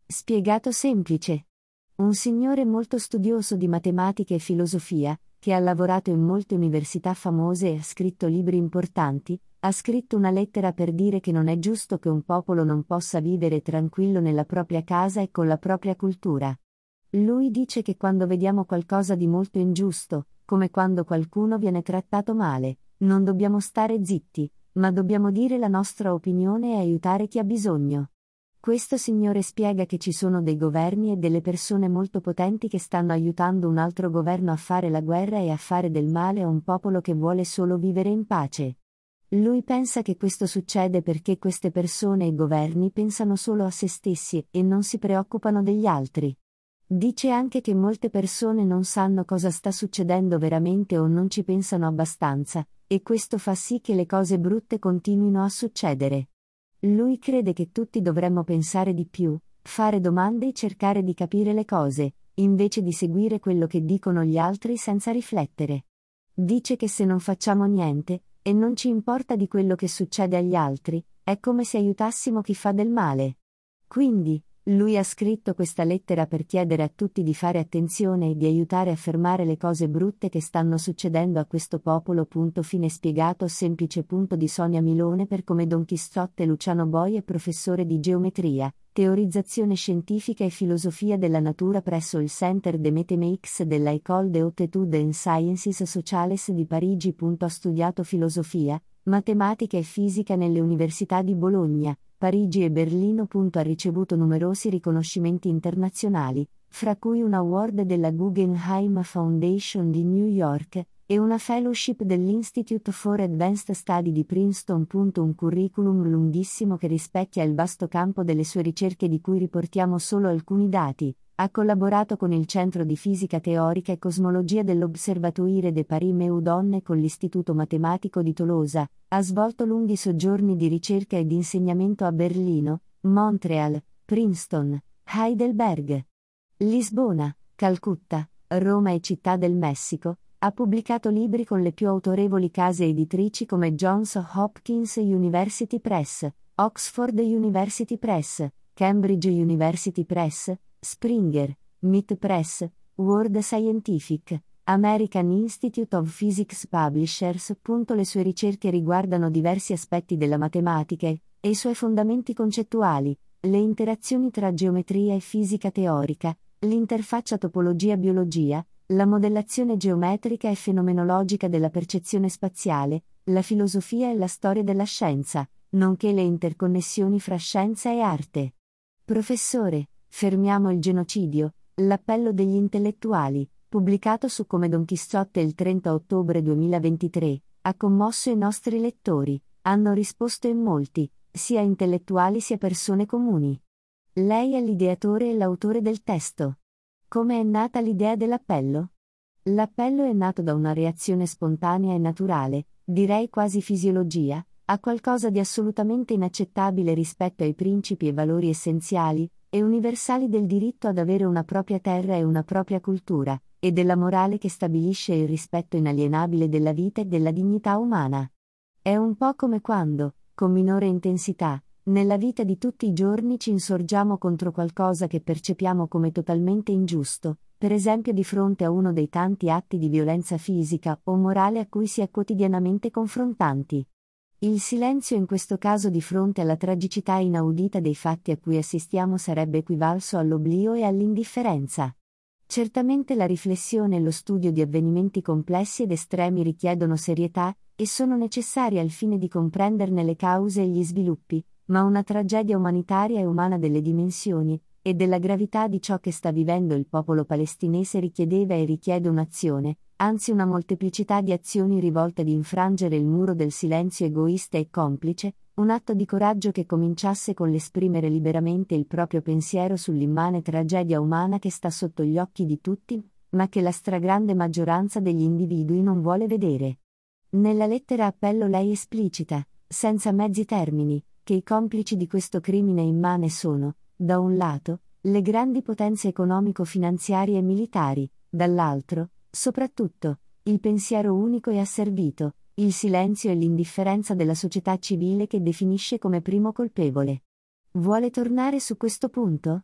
Spiegato semplice. Un signore molto studioso di matematica e filosofia, che ha lavorato in molte università famose e ha scritto libri importanti, ha scritto una lettera per dire che non è giusto che un popolo non possa vivere tranquillo nella propria casa e con la propria cultura. Lui dice che quando vediamo qualcosa di molto ingiusto, come quando qualcuno viene trattato male, non dobbiamo stare zitti, ma dobbiamo dire la nostra opinione e aiutare chi ha bisogno. Questo signore spiega che ci sono dei governi e delle persone molto potenti che stanno aiutando un altro governo a fare la guerra e a fare del male a un popolo che vuole solo vivere in pace. Lui pensa che questo succede perché queste persone e governi pensano solo a se stessi e non si preoccupano degli altri. Dice anche che molte persone non sanno cosa sta succedendo veramente o non ci pensano abbastanza, e questo fa sì che le cose brutte continuino a succedere. Lui crede che tutti dovremmo pensare di più, fare domande e cercare di capire le cose, invece di seguire quello che dicono gli altri senza riflettere. Dice che se non facciamo niente, e non ci importa di quello che succede agli altri, è come se aiutassimo chi fa del male. Quindi, lui ha scritto questa lettera per chiedere a tutti di fare attenzione e di aiutare a fermare le cose brutte che stanno succedendo a questo popolo. Fine spiegato semplice. Di Sonia Milone per Come Don Chisciotte. Luciano Boi è professore di geometria, teorizzazione scientifica e filosofia della natura presso il Centre de Mathematiques della École des Hautes Études en Sciences Sociales di Parigi. Ha studiato filosofia, matematica e fisica nelle università di Bologna, Parigi e Berlino. Ha ricevuto numerosi riconoscimenti internazionali, fra cui un award della Guggenheim Foundation di New York, e una fellowship dell'Institute for Advanced Study di Princeton. Un curriculum lunghissimo che rispecchia il vasto campo delle sue ricerche di cui riportiamo solo alcuni dati. Ha collaborato con il Centro di Fisica Teorica e Cosmologia dell'Observatoire de Paris Meudon e con l'Istituto Matematico di Tolosa, ha svolto lunghi soggiorni di ricerca e di insegnamento a Berlino, Montreal, Princeton, Heidelberg, Lisbona, Calcutta, Roma e Città del Messico. Ha pubblicato libri con le più autorevoli case editrici come Johns Hopkins University Press, Oxford University Press, Cambridge University Press, Springer, MIT Press, World Scientific, American Institute of Physics Publishers. Le sue ricerche riguardano diversi aspetti della matematica e i suoi fondamenti concettuali, le interazioni tra geometria e fisica teorica, l'interfaccia topologia-biologia, la modellazione geometrica e fenomenologica della percezione spaziale, la filosofia e la storia della scienza, nonché le interconnessioni fra scienza e arte. Professore, fermiamo il genocidio, l'appello degli intellettuali, pubblicato su Come Don Chisciotte il 30 ottobre 2023, ha commosso i nostri lettori, hanno risposto in molti, sia intellettuali sia persone comuni. Lei è l'ideatore e l'autore del testo. Come è nata l'idea dell'appello? L'appello è nato da una reazione spontanea e naturale, direi quasi fisiologia, a qualcosa di assolutamente inaccettabile rispetto ai principi e valori essenziali e universali del diritto ad avere una propria terra e una propria cultura, e della morale che stabilisce il rispetto inalienabile della vita e della dignità umana. È un po' come quando, con minore intensità, nella vita di tutti i giorni ci insorgiamo contro qualcosa che percepiamo come totalmente ingiusto, per esempio di fronte a uno dei tanti atti di violenza fisica o morale a cui si è quotidianamente confrontanti. Il silenzio in questo caso di fronte alla tragicità inaudita dei fatti a cui assistiamo sarebbe equivalso all'oblio e all'indifferenza. Certamente la riflessione e lo studio di avvenimenti complessi ed estremi richiedono serietà, e sono necessari al fine di comprenderne le cause e gli sviluppi, ma una tragedia umanitaria e umana delle dimensioni, e della gravità di ciò che sta vivendo il popolo palestinese richiedeva e richiede un'azione, anzi una molteplicità di azioni rivolte ad infrangere il muro del silenzio egoista e complice, un atto di coraggio che cominciasse con l'esprimere liberamente il proprio pensiero sull'immane tragedia umana che sta sotto gli occhi di tutti, ma che la stragrande maggioranza degli individui non vuole vedere. Nella lettera appello lei esplicita, senza mezzi termini, che i complici di questo crimine immane sono, da un lato, le grandi potenze economico-finanziarie e militari, dall'altro, soprattutto, il pensiero unico e asservito, il silenzio e l'indifferenza della società civile che definisce come primo colpevole. Vuole tornare su questo punto?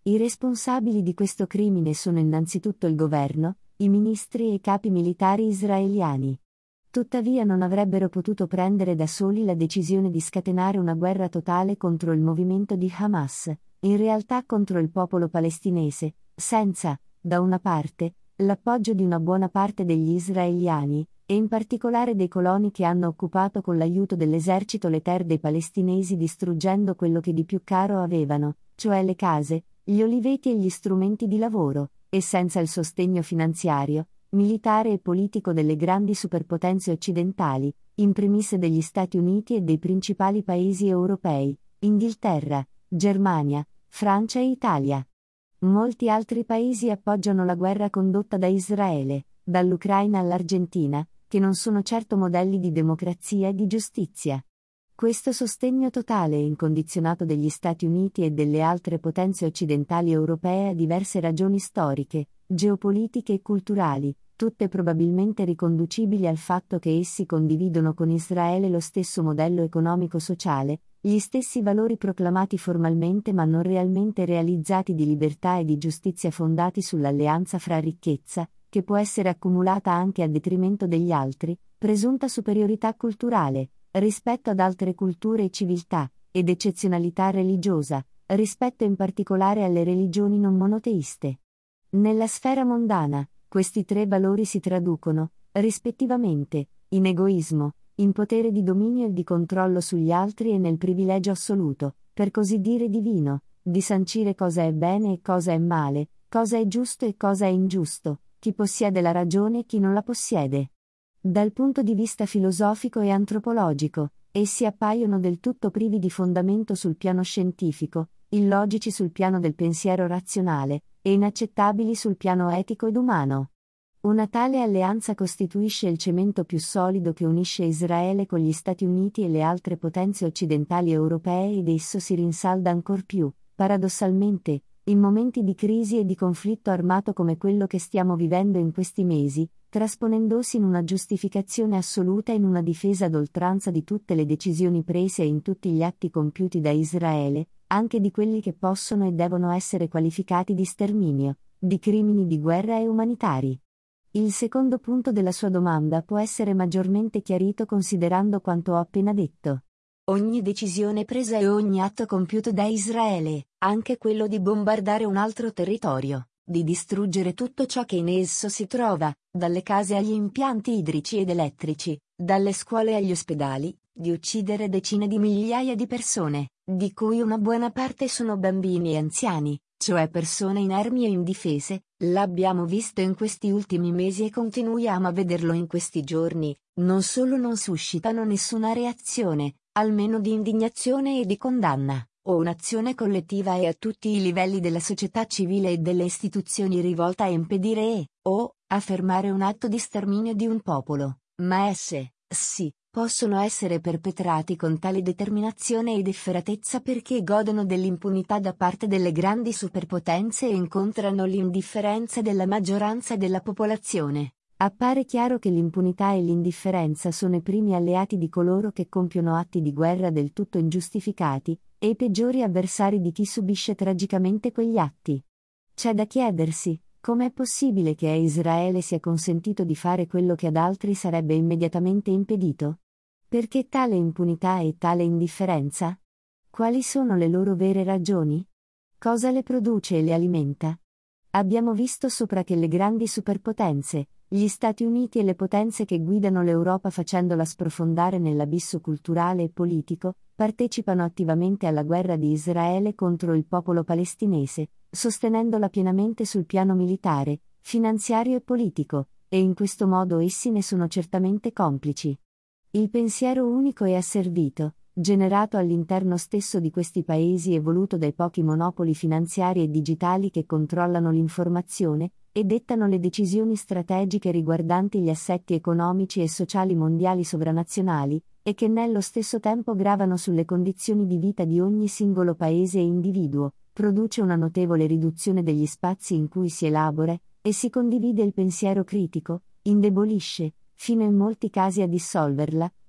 I responsabili di questo crimine sono innanzitutto il governo, i ministri e i capi militari israeliani. Tuttavia non avrebbero potuto prendere da soli la decisione di scatenare una guerra totale contro il movimento di Hamas, in realtà contro il popolo palestinese, senza, da una parte, l'appoggio di una buona parte degli israeliani, e in particolare dei coloni che hanno occupato con l'aiuto dell'esercito le terre dei palestinesi distruggendo quello che di più caro avevano, cioè le case, gli oliveti e gli strumenti di lavoro, e senza il sostegno finanziario, militare e politico delle grandi superpotenze occidentali, in primis degli Stati Uniti e dei principali paesi europei, Inghilterra, Germania, Francia e Italia. Molti altri paesi appoggiano la guerra condotta da Israele, dall'Ucraina all'Argentina, che non sono certo modelli di democrazia e di giustizia. Questo sostegno totale e incondizionato degli Stati Uniti e delle altre potenze occidentali europee ha diverse ragioni storiche, geopolitiche e culturali, tutte probabilmente riconducibili al fatto che essi condividono con Israele lo stesso modello economico-sociale, gli stessi valori proclamati formalmente ma non realmente realizzati di libertà e di giustizia fondati sull'alleanza fra ricchezza, che può essere accumulata anche a detrimento degli altri, presunta superiorità culturale, rispetto ad altre culture e civiltà, ed eccezionalità religiosa, rispetto in particolare alle religioni non monoteiste. Nella sfera mondana, questi tre valori si traducono, rispettivamente, in egoismo, in potere di dominio e di controllo sugli altri e nel privilegio assoluto, per così dire divino, di sancire cosa è bene e cosa è male, cosa è giusto e cosa è ingiusto, chi possiede la ragione e chi non la possiede. Dal punto di vista filosofico e antropologico, essi appaiono del tutto privi di fondamento sul piano scientifico, illogici sul piano del pensiero razionale, e inaccettabili sul piano etico ed umano. Una tale alleanza costituisce il cemento più solido che unisce Israele con gli Stati Uniti e le altre potenze occidentali europee ed esso si rinsalda ancor più, paradossalmente, in momenti di crisi e di conflitto armato come quello che stiamo vivendo in questi mesi, trasponendosi in una giustificazione assoluta e in una difesa ad oltranza di tutte le decisioni prese e in tutti gli atti compiuti da Israele, anche di quelli che possono e devono essere qualificati di sterminio, di crimini di guerra e umanitari. Il secondo punto della sua domanda può essere maggiormente chiarito considerando quanto ho appena detto. Ogni decisione presa e ogni atto compiuto da Israele, anche quello di bombardare un altro territorio, di distruggere tutto ciò che in esso si trova, dalle case agli impianti idrici ed elettrici, dalle scuole agli ospedali, di uccidere decine di migliaia di persone, di cui una buona parte sono bambini e anziani, cioè persone inermi e indifese, l'abbiamo visto in questi ultimi mesi e continuiamo a vederlo in questi giorni, non solo non suscitano nessuna reazione, almeno di indignazione e di condanna, o un'azione collettiva e a tutti i livelli della società civile e delle istituzioni rivolta a impedire o a fermare un atto di sterminio di un popolo, ma esse, sì, possono essere perpetrati con tale determinazione ed efferatezza perché godono dell'impunità da parte delle grandi superpotenze e incontrano l'indifferenza della maggioranza della popolazione. Appare chiaro che l'impunità e l'indifferenza sono i primi alleati di coloro che compiono atti di guerra del tutto ingiustificati, e i peggiori avversari di chi subisce tragicamente quegli atti. C'è da chiedersi, come è possibile che a Israele sia consentito di fare quello che ad altri sarebbe immediatamente impedito? Perché tale impunità e tale indifferenza? Quali sono le loro vere ragioni? Cosa le produce e le alimenta? Abbiamo visto sopra che le grandi superpotenze, gli Stati Uniti e le potenze che guidano l'Europa facendola sprofondare nell'abisso culturale e politico, partecipano attivamente alla guerra di Israele contro il popolo palestinese, sostenendola pienamente sul piano militare, finanziario e politico, e in questo modo essi ne sono certamente complici. Il pensiero unico e asservito, generato all'interno stesso di questi paesi e voluto dai pochi monopoli finanziari e digitali che controllano l'informazione, e dettano le decisioni strategiche riguardanti gli assetti economici e sociali mondiali sovranazionali, e che nello stesso tempo gravano sulle condizioni di vita di ogni singolo paese e individuo, produce una notevole riduzione degli spazi in cui si elabora, e si condivide il pensiero critico, indebolisce, fino in molti casi a dissolverla,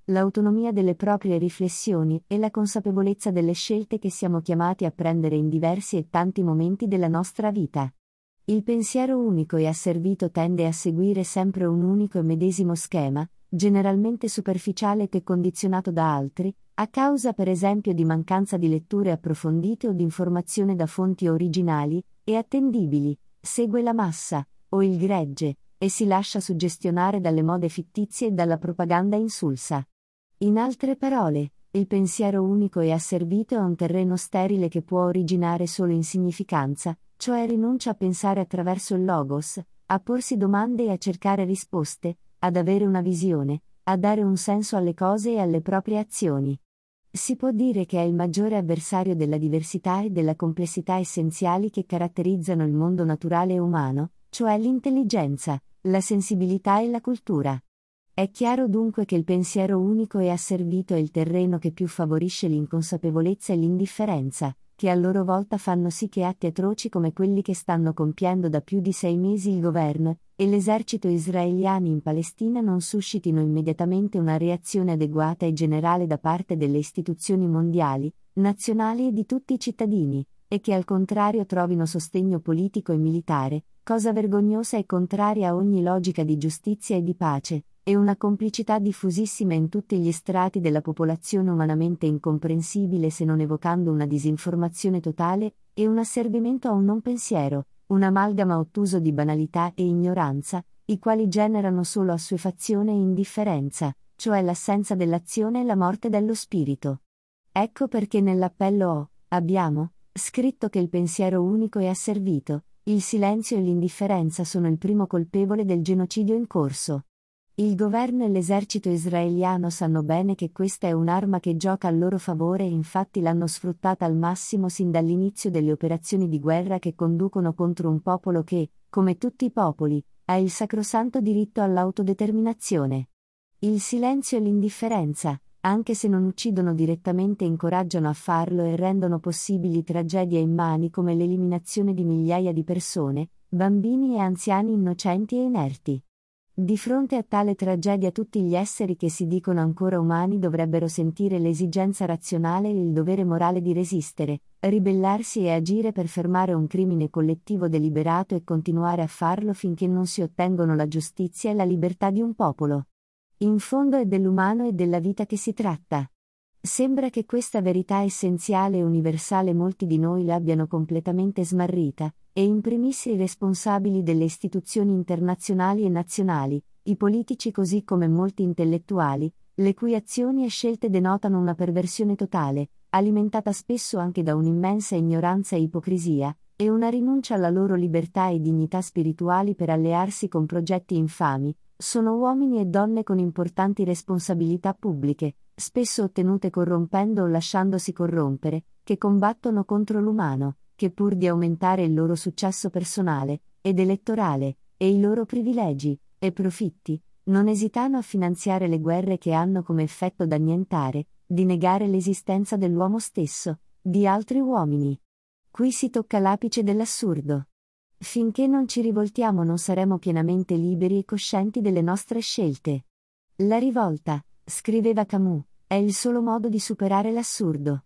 l'autonomia delle proprie riflessioni e la consapevolezza delle scelte che siamo chiamati a prendere in diversi e tanti momenti della nostra vita. Il pensiero unico e asservito tende a seguire sempre un unico e medesimo schema, generalmente superficiale e condizionato da altri, a causa per esempio di mancanza di letture approfondite o di informazione da fonti originali e attendibili, segue la massa, o il gregge, e si lascia suggestionare dalle mode fittizie e dalla propaganda insulsa. In altre parole, il pensiero unico e asservito è un terreno sterile che può originare solo insignificanza, cioè rinuncia a pensare attraverso il logos, a porsi domande e a cercare risposte, ad avere una visione, a dare un senso alle cose e alle proprie azioni. Si può dire che è il maggiore avversario della diversità e della complessità essenziali che caratterizzano il mondo naturale e umano, cioè l'intelligenza, la sensibilità e la cultura. È chiaro dunque che il pensiero unico e asservito è il terreno che più favorisce l'inconsapevolezza e l'indifferenza, che a loro volta fanno sì che atti atroci come quelli che stanno compiendo da più di 6 mesi il governo e l'esercito israeliani in Palestina non suscitino immediatamente una reazione adeguata e generale da parte delle istituzioni mondiali, nazionali e di tutti i cittadini, e che al contrario trovino sostegno politico e militare, cosa vergognosa e contraria a ogni logica di giustizia e di pace, e una complicità diffusissima in tutti gli strati della popolazione umanamente incomprensibile se non evocando una disinformazione totale e un asservimento a un non pensiero, un amalgama ottuso di banalità e ignoranza, i quali generano solo assuefazione e indifferenza, cioè l'assenza dell'azione e la morte dello spirito. Ecco perché nell'appello abbiamo scritto che il pensiero unico è asservito, il silenzio e l'indifferenza sono il primo colpevole del genocidio in corso. Il governo e l'esercito israeliano sanno bene che questa è un'arma che gioca a loro favore e infatti l'hanno sfruttata al massimo sin dall'inizio delle operazioni di guerra che conducono contro un popolo che, come tutti i popoli, ha il sacrosanto diritto all'autodeterminazione. Il silenzio e l'indifferenza, anche se non uccidono direttamente, incoraggiano a farlo e rendono possibili tragedie immani come l'eliminazione di migliaia di persone, bambini e anziani innocenti e inerti. Di fronte a tale tragedia tutti gli esseri che si dicono ancora umani dovrebbero sentire l'esigenza razionale e il dovere morale di resistere, ribellarsi e agire per fermare un crimine collettivo deliberato e continuare a farlo finché non si ottengono la giustizia e la libertà di un popolo. In fondo è dell'umano e della vita che si tratta. Sembra che questa verità essenziale e universale molti di noi l'abbiano completamente smarrita, e in primis i responsabili delle istituzioni internazionali e nazionali, i politici così come molti intellettuali, le cui azioni e scelte denotano una perversione totale, alimentata spesso anche da un'immensa ignoranza e ipocrisia, e una rinuncia alla loro libertà e dignità spirituali per allearsi con progetti infami. Sono uomini e donne con importanti responsabilità pubbliche, spesso ottenute corrompendo o lasciandosi corrompere, che combattono contro l'umano, che pur di aumentare il loro successo personale ed elettorale, e i loro privilegi e profitti, non esitano a finanziare le guerre che hanno come effetto d'annientare, di negare l'esistenza dell'uomo stesso, di altri uomini. Qui si tocca l'apice dell'assurdo. Finché non ci rivoltiamo non saremo pienamente liberi e coscienti delle nostre scelte. La rivolta, scriveva Camus, è il solo modo di superare l'assurdo.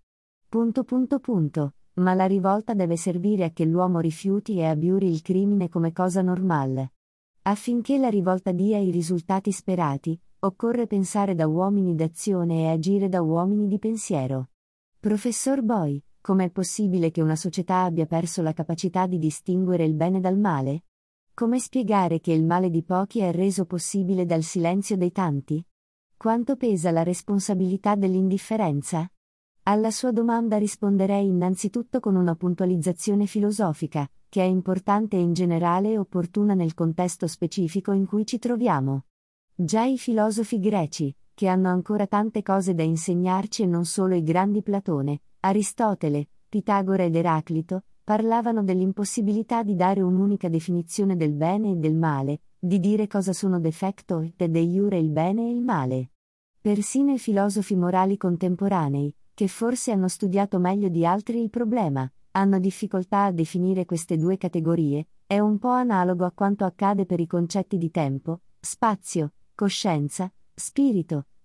Ma la rivolta deve servire a che l'uomo rifiuti e abiuri il crimine come cosa normale. Affinché la rivolta dia i risultati sperati, occorre pensare da uomini d'azione e agire da uomini di pensiero. Professor Boy, com'è possibile che una società abbia perso la capacità di distinguere il bene dal male? Come spiegare che il male di pochi è reso possibile dal silenzio dei tanti? Quanto pesa la responsabilità dell'indifferenza? Alla sua domanda risponderei innanzitutto con una puntualizzazione filosofica, che è importante e in generale opportuna nel contesto specifico in cui ci troviamo. Già i filosofi greci, che hanno ancora tante cose da insegnarci e non solo i grandi Platone, Aristotele, Pitagora ed Eraclito, parlavano dell'impossibilità di dare un'unica definizione del bene e del male, di dire cosa sono de facto et de iure il bene e il male. Persino i filosofi morali contemporanei, che forse hanno studiato meglio di altri il problema, hanno difficoltà a definire queste due categorie. È un po' analogo a quanto accade per i concetti di tempo, spazio, coscienza, spirito,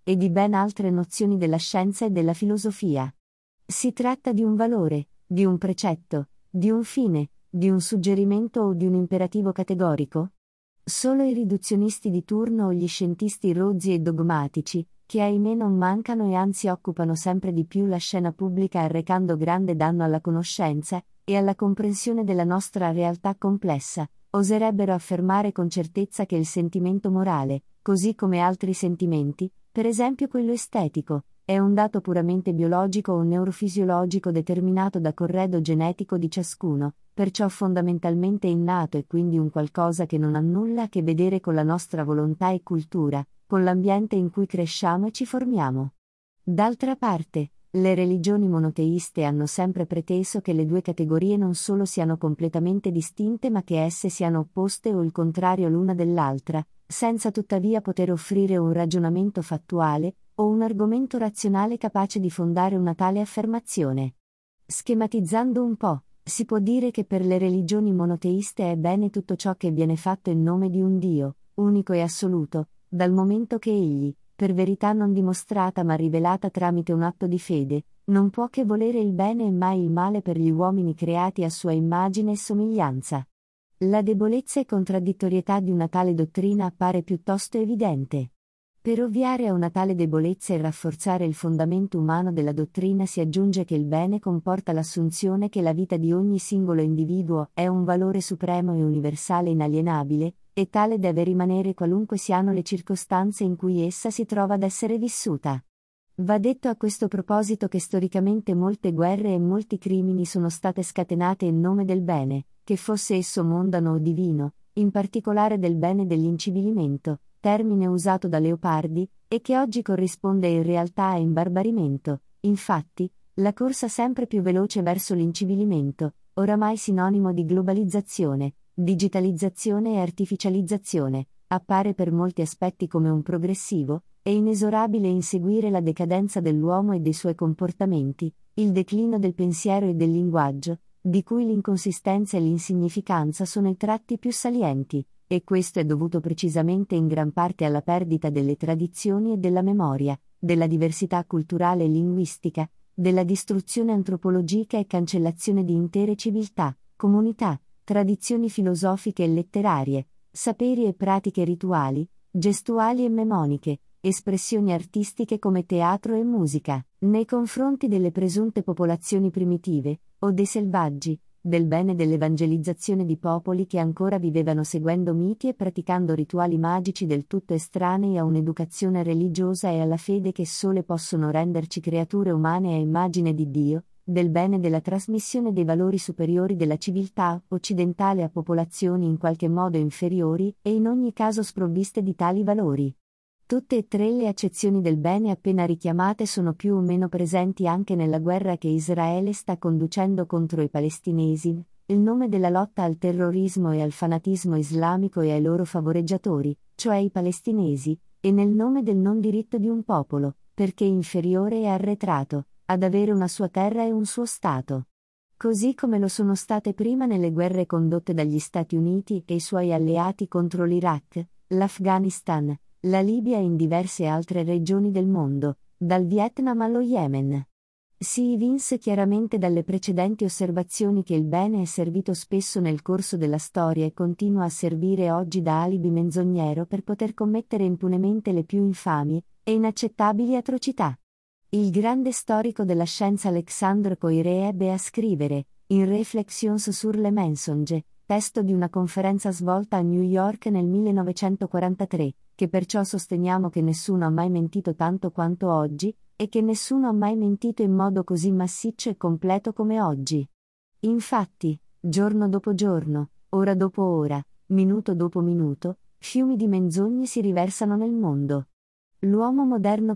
e di ben altre nozioni della scienza e della filosofia. Si tratta di un valore, di un precetto, di un fine, di un suggerimento o di un imperativo categorico? Solo i riduzionisti di turno o gli scientisti rozzi e dogmatici, che ahimè non mancano e anzi occupano sempre di più la scena pubblica arrecando grande danno alla conoscenza e alla comprensione della nostra realtà complessa, oserebbero affermare con certezza che il sentimento morale, così come altri sentimenti, per esempio quello estetico, è un dato puramente biologico o neurofisiologico determinato da corredo genetico di ciascuno, perciò fondamentalmente innato e quindi un qualcosa che non ha nulla a che vedere con la nostra volontà e cultura, con l'ambiente in cui cresciamo e ci formiamo. D'altra parte, le religioni monoteiste hanno sempre preteso che le due categorie non solo siano completamente distinte ma che esse siano opposte o il contrario l'una dell'altra, senza tuttavia poter offrire un ragionamento fattuale, o un argomento razionale capace di fondare una tale affermazione. Schematizzando un po', si può dire che per le religioni monoteiste è bene tutto ciò che viene fatto in nome di un Dio, unico e assoluto, dal momento che egli, per verità non dimostrata ma rivelata tramite un atto di fede, non può che volere il bene e mai il male per gli uomini creati a sua immagine e somiglianza. La debolezza e contraddittorietà di una tale dottrina appare piuttosto evidente. Per ovviare a una tale debolezza e rafforzare il fondamento umano della dottrina si aggiunge che il bene comporta l'assunzione che la vita di ogni singolo individuo è un valore supremo e universale inalienabile, e tale deve rimanere qualunque siano le circostanze in cui essa si trova ad essere vissuta. Va detto a questo proposito che storicamente molte guerre e molti crimini sono state scatenate in nome del bene, che fosse esso mondano o divino, in particolare del bene dell'incivilimento, termine usato da Leopardi, e che oggi corrisponde in realtà a imbarbarimento. Infatti, la corsa sempre più veloce verso l'incivilimento, oramai sinonimo di globalizzazione, digitalizzazione e artificializzazione, appare per molti aspetti come un progressivo e inesorabile inseguire la decadenza dell'uomo e dei suoi comportamenti, il declino del pensiero e del linguaggio, di cui l'inconsistenza e l'insignificanza sono i tratti più salienti, e questo è dovuto precisamente in gran parte alla perdita delle tradizioni e della memoria, della diversità culturale e linguistica, della distruzione antropologica e cancellazione di intere civiltà, comunità, tradizioni filosofiche e letterarie, saperi e pratiche rituali, gestuali e memoniche, espressioni artistiche come teatro e musica, nei confronti delle presunte popolazioni primitive, o dei selvaggi, del bene dell'evangelizzazione di popoli che ancora vivevano seguendo miti e praticando rituali magici del tutto estranei a un'educazione religiosa e alla fede che sole possono renderci creature umane a immagine di Dio, del bene della trasmissione dei valori superiori della civiltà occidentale a popolazioni in qualche modo inferiori e in ogni caso sprovviste di tali valori. Tutte e tre le accezioni del bene appena richiamate sono più o meno presenti anche nella guerra che Israele sta conducendo contro i palestinesi, il nome della lotta al terrorismo e al fanatismo islamico e ai loro favoreggiatori, cioè i palestinesi, e nel nome del non diritto di un popolo, perché inferiore e arretrato, ad avere una sua terra e un suo Stato. Così come lo sono state prima nelle guerre condotte dagli Stati Uniti e i suoi alleati contro l'Iraq, l'Afghanistan, la Libia e in diverse altre regioni del mondo, dal Vietnam allo Yemen. Si evinse chiaramente dalle precedenti osservazioni che il bene è servito spesso nel corso della storia e continua a servire oggi da alibi menzognero per poter commettere impunemente le più infami e inaccettabili atrocità. Il grande storico della scienza Alexandre Koyré ebbe a scrivere, in Réflexions sur les mensonges, testo di una conferenza svolta a New York nel 1943, che perciò sosteniamo che nessuno ha mai mentito tanto quanto oggi, e che nessuno ha mai mentito in modo così massiccio e completo come oggi. Infatti, giorno dopo giorno, ora dopo ora, minuto dopo minuto, fiumi di menzogne si riversano nel mondo. L'uomo moderno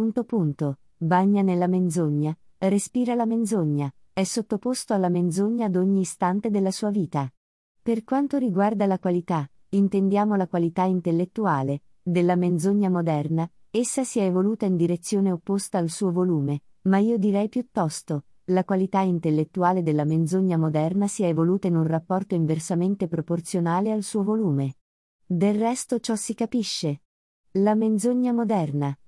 bagna nella menzogna, respira la menzogna, è sottoposto alla menzogna ad ogni istante della sua vita. Per quanto riguarda la qualità, intendiamo la qualità intellettuale, della menzogna moderna, essa si è evoluta in direzione opposta al suo volume, ma io direi piuttosto, la qualità intellettuale della menzogna moderna si è evoluta in un rapporto inversamente proporzionale al suo volume. Del resto ciò si capisce. La menzogna moderna,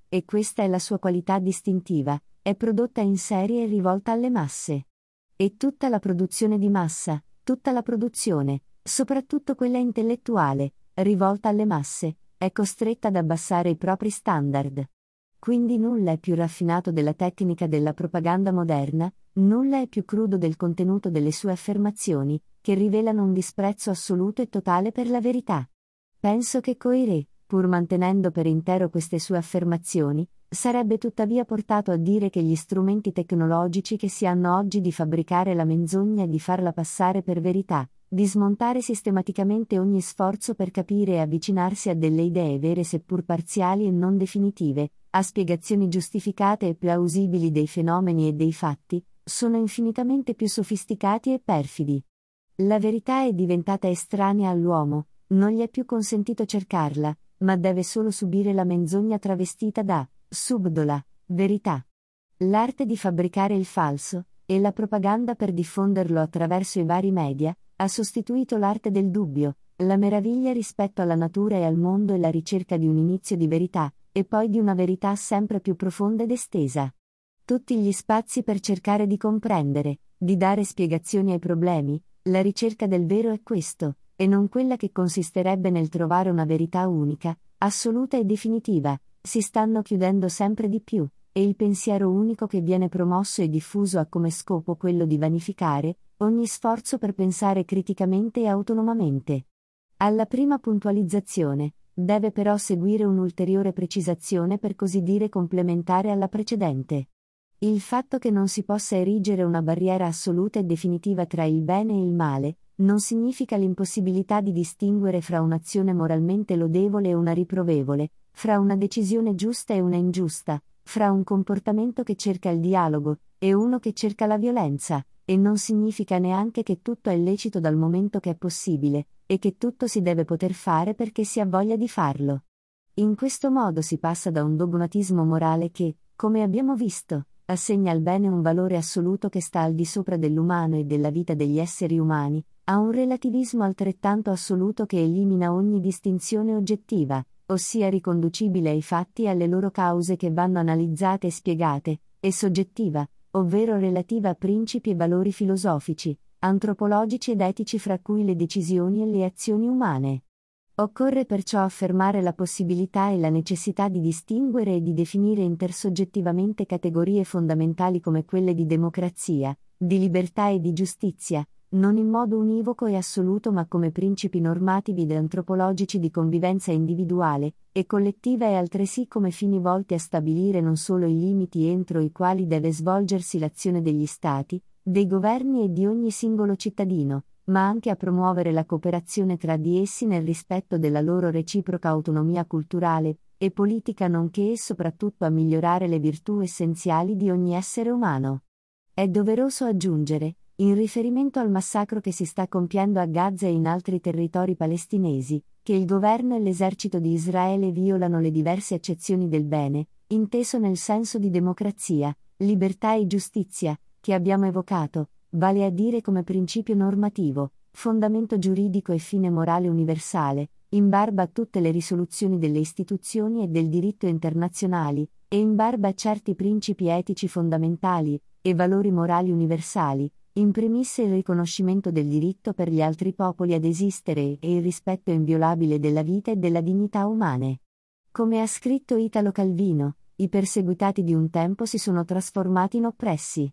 e questa è la sua qualità distintiva, è prodotta in serie e rivolta alle masse. E tutta la produzione di massa, tutta la produzione, soprattutto quella intellettuale, rivolta alle masse, è costretta ad abbassare i propri standard. Quindi nulla è più raffinato della tecnica della propaganda moderna, nulla è più crudo del contenuto delle sue affermazioni, che rivelano un disprezzo assoluto e totale per la verità. Penso che Coiré, pur mantenendo per intero queste sue affermazioni, sarebbe tuttavia portato a dire che gli strumenti tecnologici che si hanno oggi di fabbricare la menzogna e di farla passare per verità, di smontare sistematicamente ogni sforzo per capire e avvicinarsi a delle idee vere seppur parziali e non definitive, a spiegazioni giustificate e plausibili dei fenomeni e dei fatti, sono infinitamente più sofisticati e perfidi. La verità è diventata estranea all'uomo, non gli è più consentito cercarla, ma deve solo subire la menzogna travestita da subdola verità. L'arte di fabbricare il falso, e la propaganda per diffonderlo attraverso i vari media, ha sostituito l'arte del dubbio, la meraviglia rispetto alla natura e al mondo e la ricerca di un inizio di verità, e poi di una verità sempre più profonda ed estesa. Tutti gli spazi per cercare di comprendere, di dare spiegazioni ai problemi, la ricerca del vero è questo, e non quella che consisterebbe nel trovare una verità unica, assoluta e definitiva, si stanno chiudendo sempre di più, e il pensiero unico che viene promosso e diffuso ha come scopo quello di vanificare ogni sforzo per pensare criticamente e autonomamente. Alla prima puntualizzazione, deve però seguire un'ulteriore precisazione per così dire complementare alla precedente. Il fatto che non si possa erigere una barriera assoluta e definitiva tra il bene e il male, non significa l'impossibilità di distinguere fra un'azione moralmente lodevole e una riprovevole, fra una decisione giusta e una ingiusta, fra un comportamento che cerca il dialogo, e uno che cerca la violenza, e non significa neanche che tutto è lecito dal momento che è possibile, e che tutto si deve poter fare perché si ha voglia di farlo. In questo modo si passa da un dogmatismo morale che, come abbiamo visto, assegna al bene un valore assoluto che sta al di sopra dell'umano e della vita degli esseri umani, a un relativismo altrettanto assoluto che elimina ogni distinzione oggettiva, ossia riconducibile ai fatti e alle loro cause che vanno analizzate e spiegate, e soggettiva, ovvero relativa a principi e valori filosofici, antropologici ed etici fra cui le decisioni e le azioni umane. Occorre perciò affermare la possibilità e la necessità di distinguere e di definire intersoggettivamente categorie fondamentali come quelle di democrazia, di libertà e di giustizia, non in modo univoco e assoluto ma come principi normativi ed antropologici di convivenza individuale e collettiva e altresì come fini volti a stabilire non solo i limiti entro i quali deve svolgersi l'azione degli Stati, dei governi e di ogni singolo cittadino, ma anche a promuovere la cooperazione tra di essi nel rispetto della loro reciproca autonomia culturale e politica nonché e soprattutto a migliorare le virtù essenziali di ogni essere umano. È doveroso aggiungere, in riferimento al massacro che si sta compiendo a Gaza e in altri territori palestinesi, che il governo e l'esercito di Israele violano le diverse accezioni del bene, inteso nel senso di democrazia, libertà e giustizia, che abbiamo evocato, vale a dire come principio normativo, fondamento giuridico e fine morale universale, in barba a tutte le risoluzioni delle istituzioni e del diritto internazionali, e in barba a certi principi etici fondamentali, e valori morali universali, in primis il riconoscimento del diritto per gli altri popoli ad esistere e il rispetto inviolabile della vita e della dignità umane. Come ha scritto Italo Calvino, i perseguitati di un tempo si sono trasformati in oppressi.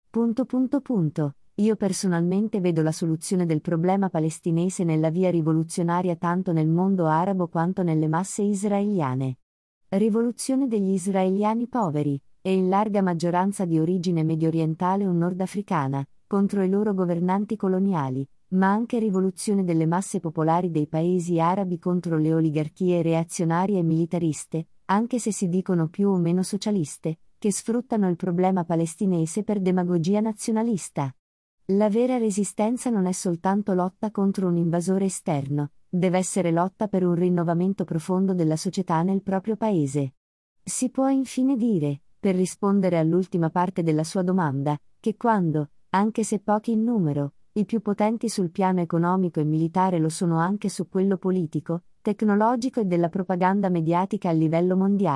Io personalmente vedo la soluzione del problema palestinese nella via rivoluzionaria tanto nel mondo arabo quanto nelle masse israeliane. Rivoluzione degli israeliani poveri, e in larga maggioranza di origine mediorientale o nordafricana, contro i loro governanti coloniali, ma anche rivoluzione delle masse popolari dei paesi arabi contro le oligarchie reazionarie e militariste, anche se si dicono più o meno socialiste, che sfruttano il problema palestinese per demagogia nazionalista. La vera resistenza non è soltanto lotta contro un invasore esterno, deve essere lotta per un rinnovamento profondo della società nel proprio paese. Si può infine dire, per rispondere all'ultima parte della sua domanda, che quando, anche se pochi in numero, i più potenti sul piano economico e militare lo sono anche su quello politico, tecnologico e della propaganda mediatica a livello mondiale,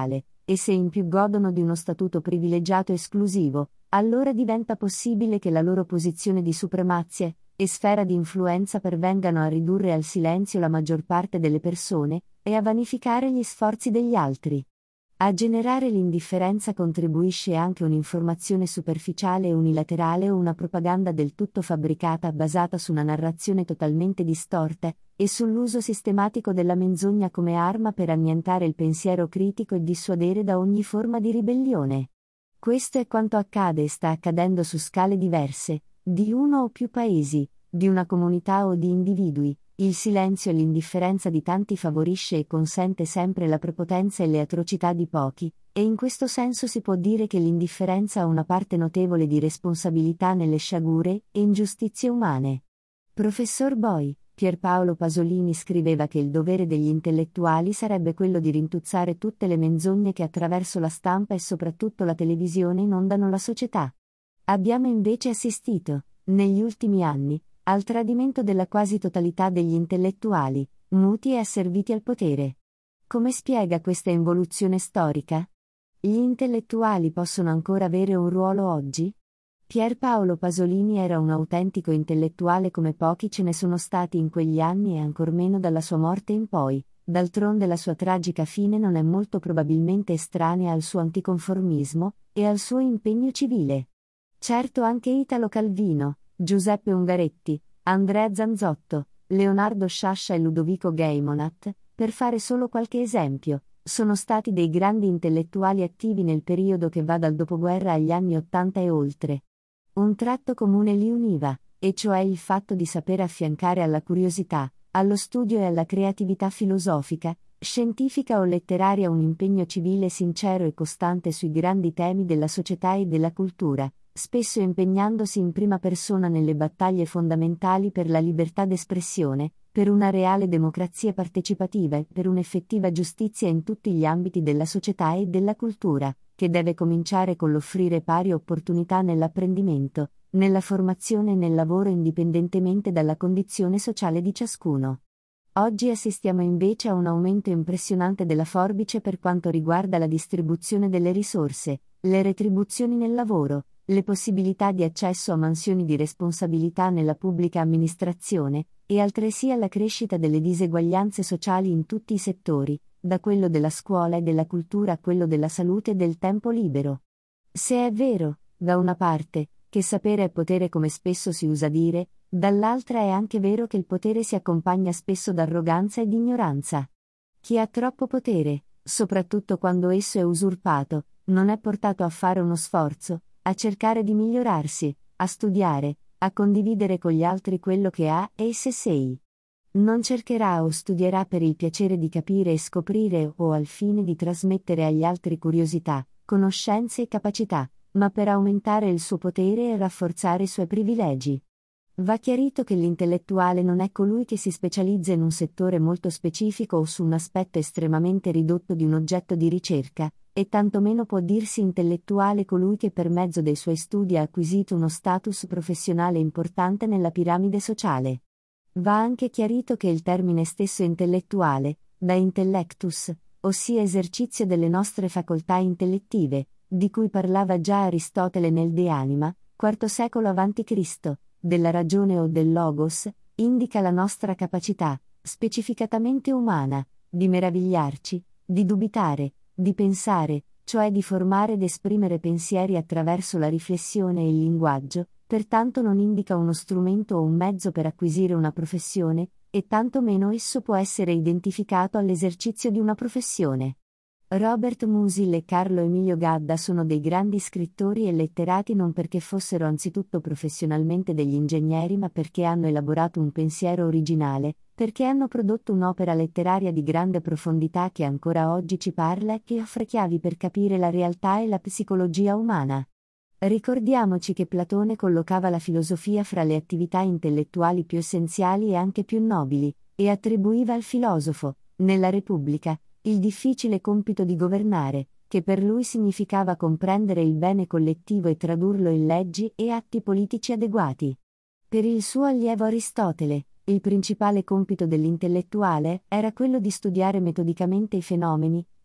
e se in più godono di uno statuto privilegiato esclusivo, allora diventa possibile che la loro posizione di supremazia e sfera di influenza pervengano a ridurre al silenzio la maggior parte delle persone, e a vanificare gli sforzi degli altri. A generare l'indifferenza contribuisce anche un'informazione superficiale e unilaterale o una propaganda del tutto fabbricata basata su una narrazione totalmente distorta, e sull'uso sistematico della menzogna come arma per annientare il pensiero critico e dissuadere da ogni forma di ribellione. Questo è quanto accade e sta accadendo su scale diverse, di uno o più paesi, di una comunità o di individui. Il silenzio e l'indifferenza di tanti favorisce e consente sempre la prepotenza e le atrocità di pochi, e in questo senso si può dire che l'indifferenza ha una parte notevole di responsabilità nelle sciagure e ingiustizie umane. Professor Boy, Pierpaolo Pasolini scriveva che il dovere degli intellettuali sarebbe quello di rintuzzare tutte le menzogne che attraverso la stampa e soprattutto la televisione inondano la società. Abbiamo invece assistito, negli ultimi anni, al tradimento della quasi totalità degli intellettuali, muti e asserviti al potere. Come spiega questa involuzione storica? Gli intellettuali possono ancora avere un ruolo oggi? Pierpaolo Pasolini era un autentico intellettuale come pochi ce ne sono stati in quegli anni e ancor meno dalla sua morte in poi, d'altronde la sua tragica fine non è molto probabilmente estranea al suo anticonformismo e al suo impegno civile. Certo anche Italo Calvino, Giuseppe Ungaretti, Andrea Zanzotto, Leonardo Sciascia e Ludovico Geimonat, per fare solo qualche esempio, sono stati dei grandi intellettuali attivi nel periodo che va dal dopoguerra agli anni '80 e oltre. Un tratto comune li univa, e cioè il fatto di saper affiancare alla curiosità, allo studio e alla creatività filosofica, scientifica o letteraria un impegno civile sincero e costante sui grandi temi della società e della cultura, spesso impegnandosi in prima persona nelle battaglie fondamentali per la libertà d'espressione, per una reale democrazia partecipativa e per un'effettiva giustizia in tutti gli ambiti della società e della cultura, che deve cominciare con l'offrire pari opportunità nell'apprendimento, nella formazione e nel lavoro indipendentemente dalla condizione sociale di ciascuno. Oggi assistiamo invece a un aumento impressionante della forbice per quanto riguarda la distribuzione delle risorse, le retribuzioni nel lavoro, le possibilità di accesso a mansioni di responsabilità nella pubblica amministrazione, e altresì alla crescita delle diseguaglianze sociali in tutti i settori, da quello della scuola e della cultura a quello della salute e del tempo libero. Se è vero, da una parte, che sapere è potere come spesso si usa dire, dall'altra è anche vero che il potere si accompagna spesso d'arroganza ed ignoranza. Chi ha troppo potere, soprattutto quando esso è usurpato, non è portato a fare uno sforzo, a cercare di migliorarsi, a studiare, a condividere con gli altri quello che ha e se sei. Non cercherà o studierà per il piacere di capire e scoprire o al fine di trasmettere agli altri curiosità, conoscenze e capacità, ma per aumentare il suo potere e rafforzare i suoi privilegi. Va chiarito che l'intellettuale non è colui che si specializza in un settore molto specifico o su un aspetto estremamente ridotto di un oggetto di ricerca, e tantomeno può dirsi intellettuale colui che per mezzo dei suoi studi ha acquisito uno status professionale importante nella piramide sociale. Va anche chiarito che il termine stesso intellettuale, da intellectus, ossia esercizio delle nostre facoltà intellettive, di cui parlava già Aristotele nel De Anima, IV secolo a.C., della ragione o del logos, indica la nostra capacità, specificatamente umana, di meravigliarci, di dubitare, di pensare, cioè di formare ed esprimere pensieri attraverso la riflessione e il linguaggio, pertanto non indica uno strumento o un mezzo per acquisire una professione, e tanto meno esso può essere identificato all'esercizio di una professione. Robert Musil e Carlo Emilio Gadda sono dei grandi scrittori e letterati non perché fossero anzitutto professionalmente degli ingegneri ma perché hanno elaborato un pensiero originale, perché hanno prodotto un'opera letteraria di grande profondità che ancora oggi ci parla e che offre chiavi per capire la realtà e la psicologia umana. Ricordiamoci che Platone collocava la filosofia fra le attività intellettuali più essenziali e anche più nobili, e attribuiva al filosofo, nella Repubblica, il difficile compito di governare, che per lui significava comprendere il bene collettivo e tradurlo in leggi e atti politici adeguati. Per il suo allievo Aristotele, il principale compito dell'intellettuale era quello di studiare metodicamente i fenomeni,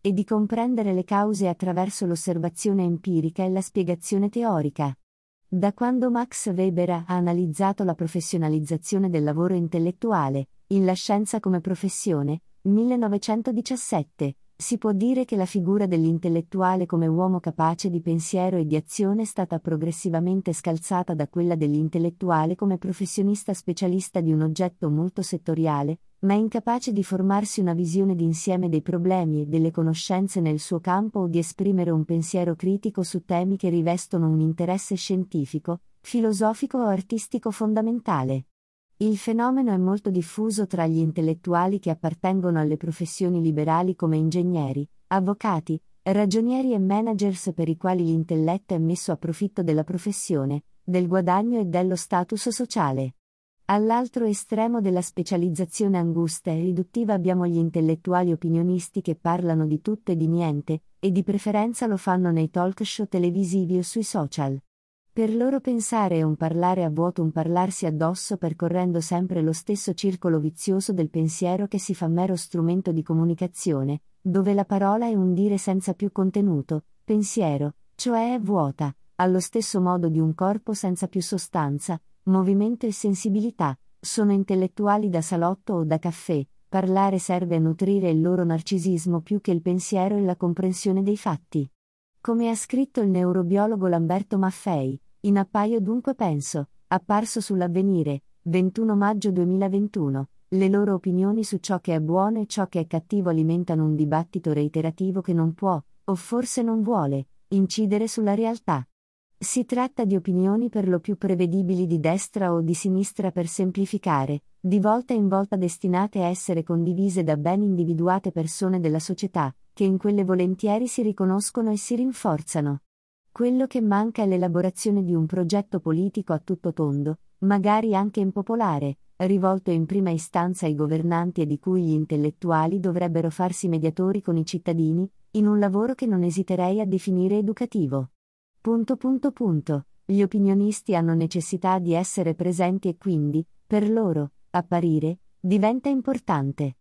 e di comprendere le cause attraverso l'osservazione empirica e la spiegazione teorica. Da quando Max Weber ha analizzato la professionalizzazione del lavoro intellettuale, in La scienza come professione, 1917, si può dire che la figura dell'intellettuale come uomo capace di pensiero e di azione è stata progressivamente scalzata da quella dell'intellettuale come professionista specialista di un oggetto molto settoriale, ma incapace di formarsi una visione d'insieme dei problemi e delle conoscenze nel suo campo o di esprimere un pensiero critico su temi che rivestono un interesse scientifico, filosofico o artistico fondamentale. Il fenomeno è molto diffuso tra gli intellettuali che appartengono alle professioni liberali come ingegneri, avvocati, ragionieri e managers per i quali l'intelletto è messo a profitto della professione, del guadagno e dello status sociale. All'altro estremo della specializzazione angusta e riduttiva abbiamo gli intellettuali opinionisti che parlano di tutto e di niente, e di preferenza lo fanno nei talk show televisivi o sui social. Per loro pensare è un parlare a vuoto, un parlarsi addosso percorrendo sempre lo stesso circolo vizioso del pensiero che si fa mero strumento di comunicazione, dove la parola è un dire senza più contenuto, pensiero, cioè è vuota, allo stesso modo di un corpo senza più sostanza, movimento e sensibilità. Sono intellettuali da salotto o da caffè, parlare serve a nutrire il loro narcisismo più che il pensiero e la comprensione dei fatti. Come ha scritto il neurobiologo Lamberto Maffei, in Appaio dunque penso, apparso sull'Avvenire, 21 maggio 2021, le loro opinioni su ciò che è buono e ciò che è cattivo alimentano un dibattito reiterativo che non può, o forse non vuole, incidere sulla realtà. Si tratta di opinioni per lo più prevedibili di destra o di sinistra per semplificare, di volta in volta destinate a essere condivise da ben individuate persone della società, che in quelle volentieri si riconoscono e si rinforzano. Quello che manca è l'elaborazione di un progetto politico a tutto tondo, magari anche impopolare, rivolto in prima istanza ai governanti e di cui gli intellettuali dovrebbero farsi mediatori con i cittadini, in un lavoro che non esiterei a definire educativo. Gli opinionisti hanno necessità di essere presenti e quindi, per loro, apparire, diventa importante.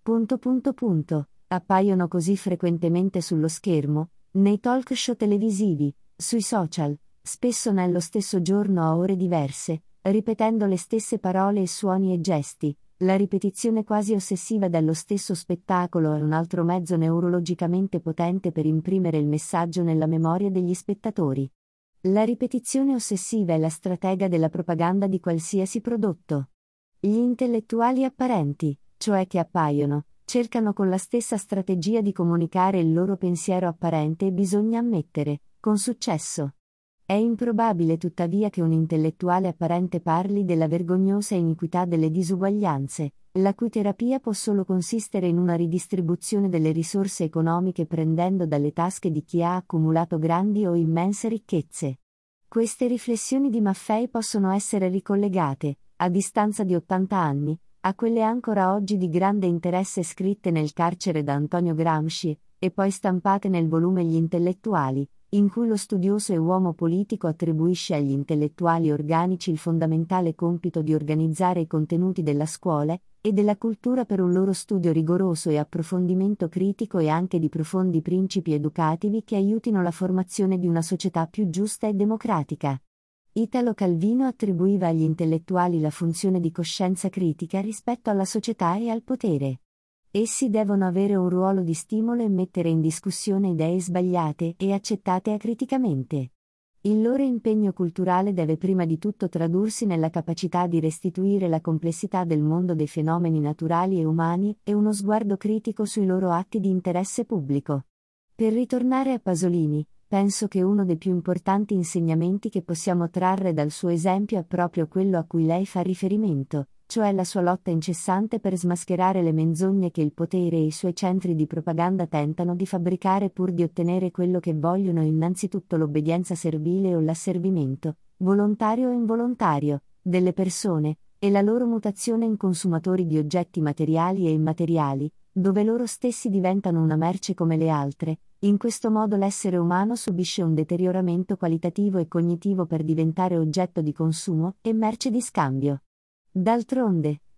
Appaiono così frequentemente sullo schermo, nei talk show televisivi, sui social, spesso nello stesso giorno a ore diverse, ripetendo le stesse parole e suoni e gesti. La ripetizione quasi ossessiva dello stesso spettacolo è un altro mezzo neurologicamente potente per imprimere il messaggio nella memoria degli spettatori. La ripetizione ossessiva è la stratega della propaganda di qualsiasi prodotto. Gli intellettuali apparenti, cioè che appaiono, cercano con la stessa strategia di comunicare il loro pensiero apparente e bisogna ammettere, con successo. È improbabile tuttavia che un intellettuale apparente parli della vergognosa iniquità delle disuguaglianze, la cui terapia può solo consistere in una ridistribuzione delle risorse economiche prendendo dalle tasche di chi ha accumulato grandi o immense ricchezze. Queste riflessioni di Maffei possono essere ricollegate, a distanza di 80 anni, a quelle ancora oggi di grande interesse scritte nel carcere da Antonio Gramsci, e poi stampate nel volume Gli intellettuali, in cui lo studioso e uomo politico attribuisce agli intellettuali organici il fondamentale compito di organizzare i contenuti della scuola e della cultura per un loro studio rigoroso e approfondimento critico e anche di profondi principi educativi che aiutino la formazione di una società più giusta e democratica. Italo Calvino attribuiva agli intellettuali la funzione di coscienza critica rispetto alla società e al potere. Essi devono avere un ruolo di stimolo e mettere in discussione idee sbagliate e accettate acriticamente. Il loro impegno culturale deve prima di tutto tradursi nella capacità di restituire la complessità del mondo dei fenomeni naturali e umani e uno sguardo critico sui loro atti di interesse pubblico. Per ritornare a Pasolini, penso che uno dei più importanti insegnamenti che possiamo trarre dal suo esempio è proprio quello a cui lei fa riferimento, cioè la sua lotta incessante per smascherare le menzogne che il potere e i suoi centri di propaganda tentano di fabbricare pur di ottenere quello che vogliono, innanzitutto l'obbedienza servile o l'asservimento, volontario o involontario, delle persone, e la loro mutazione in consumatori di oggetti materiali e immateriali, dove loro stessi diventano una merce come le altre. In questo modo l'essere umano subisce un deterioramento qualitativo e cognitivo per diventare oggetto di consumo e merce di scambio. D'altronde,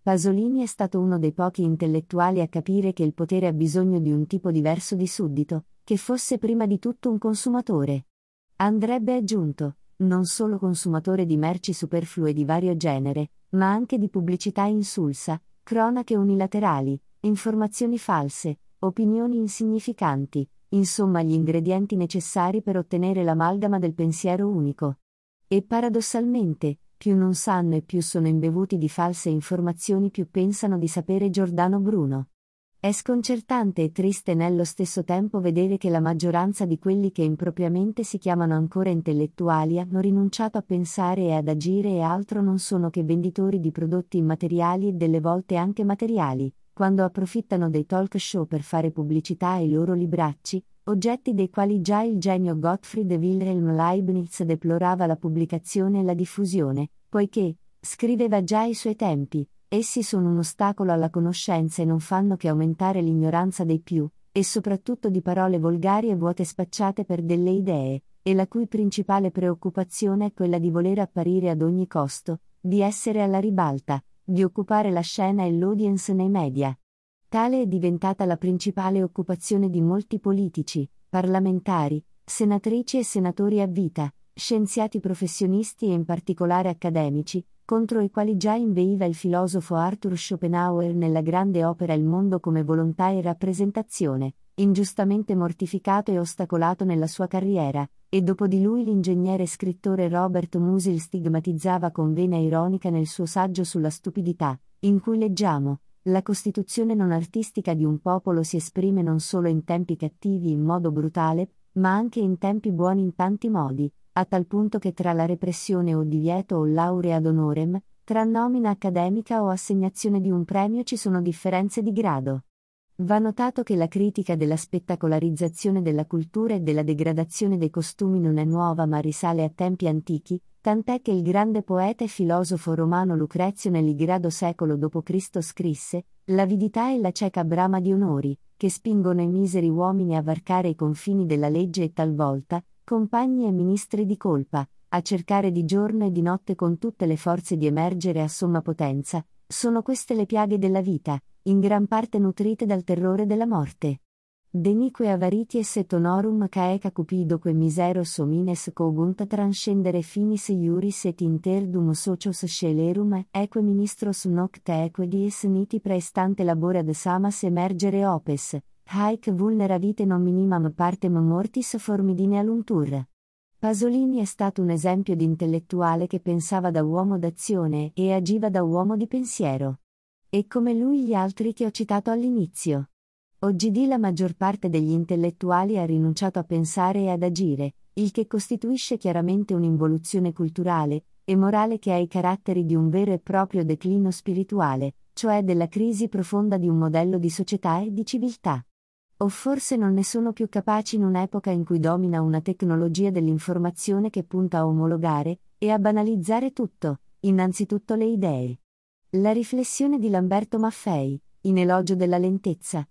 Pasolini è stato uno dei pochi intellettuali a capire che il potere ha bisogno di un tipo diverso di suddito, che fosse prima di tutto un consumatore. Andrebbe aggiunto, non solo consumatore di merci superflue di vario genere, ma anche di pubblicità insulsa, cronache unilaterali, informazioni false, opinioni insignificanti, insomma gli ingredienti necessari per ottenere l'amalgama del pensiero unico. E paradossalmente, più non sanno e più sono imbevuti di false informazioni, più pensano di sapere Giordano Bruno. È sconcertante e triste nello stesso tempo vedere che la maggioranza di quelli che impropriamente si chiamano ancora intellettuali hanno rinunciato a pensare e ad agire e altro non sono che venditori di prodotti immateriali e delle volte anche materiali, quando approfittano dei talk show per fare pubblicità ai loro libracci, oggetti dei quali già il genio Gottfried Wilhelm Leibniz deplorava la pubblicazione e la diffusione, poiché, scriveva già ai suoi tempi, essi sono un ostacolo alla conoscenza e non fanno che aumentare l'ignoranza dei più, e soprattutto di parole volgari e vuote spacciate per delle idee, e la cui principale preoccupazione è quella di voler apparire ad ogni costo, di essere alla ribalta, di occupare la scena e l'audience nei media. Tale è diventata la principale occupazione di molti politici, parlamentari, senatrici e senatori a vita, scienziati professionisti e in particolare accademici, contro i quali già inveiva il filosofo Arthur Schopenhauer nella grande opera Il mondo come volontà e rappresentazione, ingiustamente mortificato e ostacolato nella sua carriera, e dopo di lui l'ingegnere e scrittore Robert Musil stigmatizzava con vena ironica nel suo saggio sulla stupidità, in cui leggiamo: la costituzione non artistica di un popolo si esprime non solo in tempi cattivi in modo brutale, ma anche in tempi buoni in tanti modi, a tal punto che tra la repressione o divieto o laurea ad honorem, tra nomina accademica o assegnazione di un premio ci sono differenze di grado. Va notato che la critica della spettacolarizzazione della cultura e della degradazione dei costumi non è nuova ma risale a tempi antichi, tant'è che il grande poeta e filosofo romano Lucrezio nell'Igrado secolo d.C. scrisse: l'avidità e la cieca brama di onori, che spingono i miseri uomini a varcare i confini della legge e talvolta, compagni e ministri di colpa, a cercare di giorno e di notte con tutte le forze di emergere a somma potenza, sono queste le piaghe della vita, in gran parte nutrite dal terrore della morte. Denique avarities et honorum caeca cupidoque miseros homines cogunt transcendere finis iuris et interdum socios scelerum eque ministros nocte eque dies niti praestante labora ad samas emergere opes, haec vulneravite non minimam partem mortis formidine aluntur. Pasolini è stato un esempio di intellettuale che pensava da uomo d'azione e agiva da uomo di pensiero. E come lui gli altri che ho citato all'inizio. Oggidì la maggior parte degli intellettuali ha rinunciato a pensare e ad agire, il che costituisce chiaramente un'involuzione culturale e morale che ha i caratteri di un vero e proprio declino spirituale, cioè della crisi profonda di un modello di società e di civiltà. O forse non ne sono più capaci in un'epoca in cui domina una tecnologia dell'informazione che punta a omologare e a banalizzare tutto, innanzitutto le idee. La riflessione di Lamberto Maffei, in Elogio della lentezza,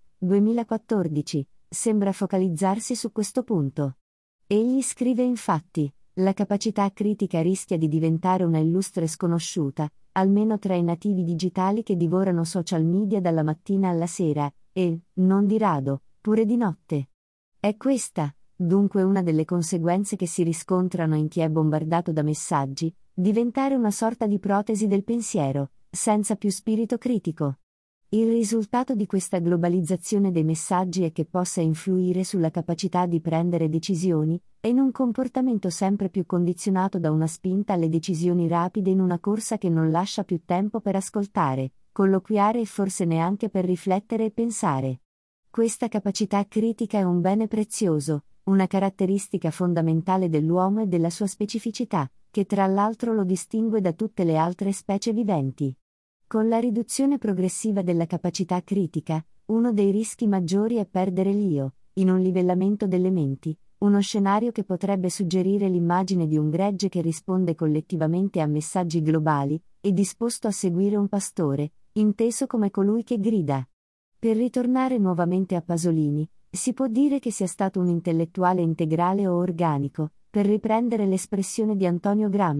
2014, sembra focalizzarsi su questo punto. Egli scrive infatti: la capacità critica rischia di diventare una illustre sconosciuta, almeno tra i nativi digitali che divorano social media dalla mattina alla sera, e, non di rado, pure di notte. È questa, dunque, una delle conseguenze che si riscontrano in chi è bombardato da messaggi: diventare una sorta di protesi del pensiero, senza più spirito critico. Il risultato di questa globalizzazione dei messaggi è che possa influire sulla capacità di prendere decisioni, e in un comportamento sempre più condizionato da una spinta alle decisioni rapide in una corsa che non lascia più tempo per ascoltare, colloquiare e forse neanche per riflettere e pensare. Questa capacità critica è un bene prezioso, una caratteristica fondamentale dell'uomo e della sua specificità, che tra l'altro lo distingue da tutte le altre specie viventi. Con la riduzione progressiva della capacità critica, uno dei rischi maggiori è perdere l'io, in un livellamento delle menti, uno scenario che potrebbe suggerire l'immagine di un gregge che risponde collettivamente a messaggi globali, e disposto a seguire un pastore, inteso come colui che grida. Per ritornare nuovamente a Pasolini, si può dire che sia stato un intellettuale integrale o organico, per riprendere l'espressione di Antonio Gramsci,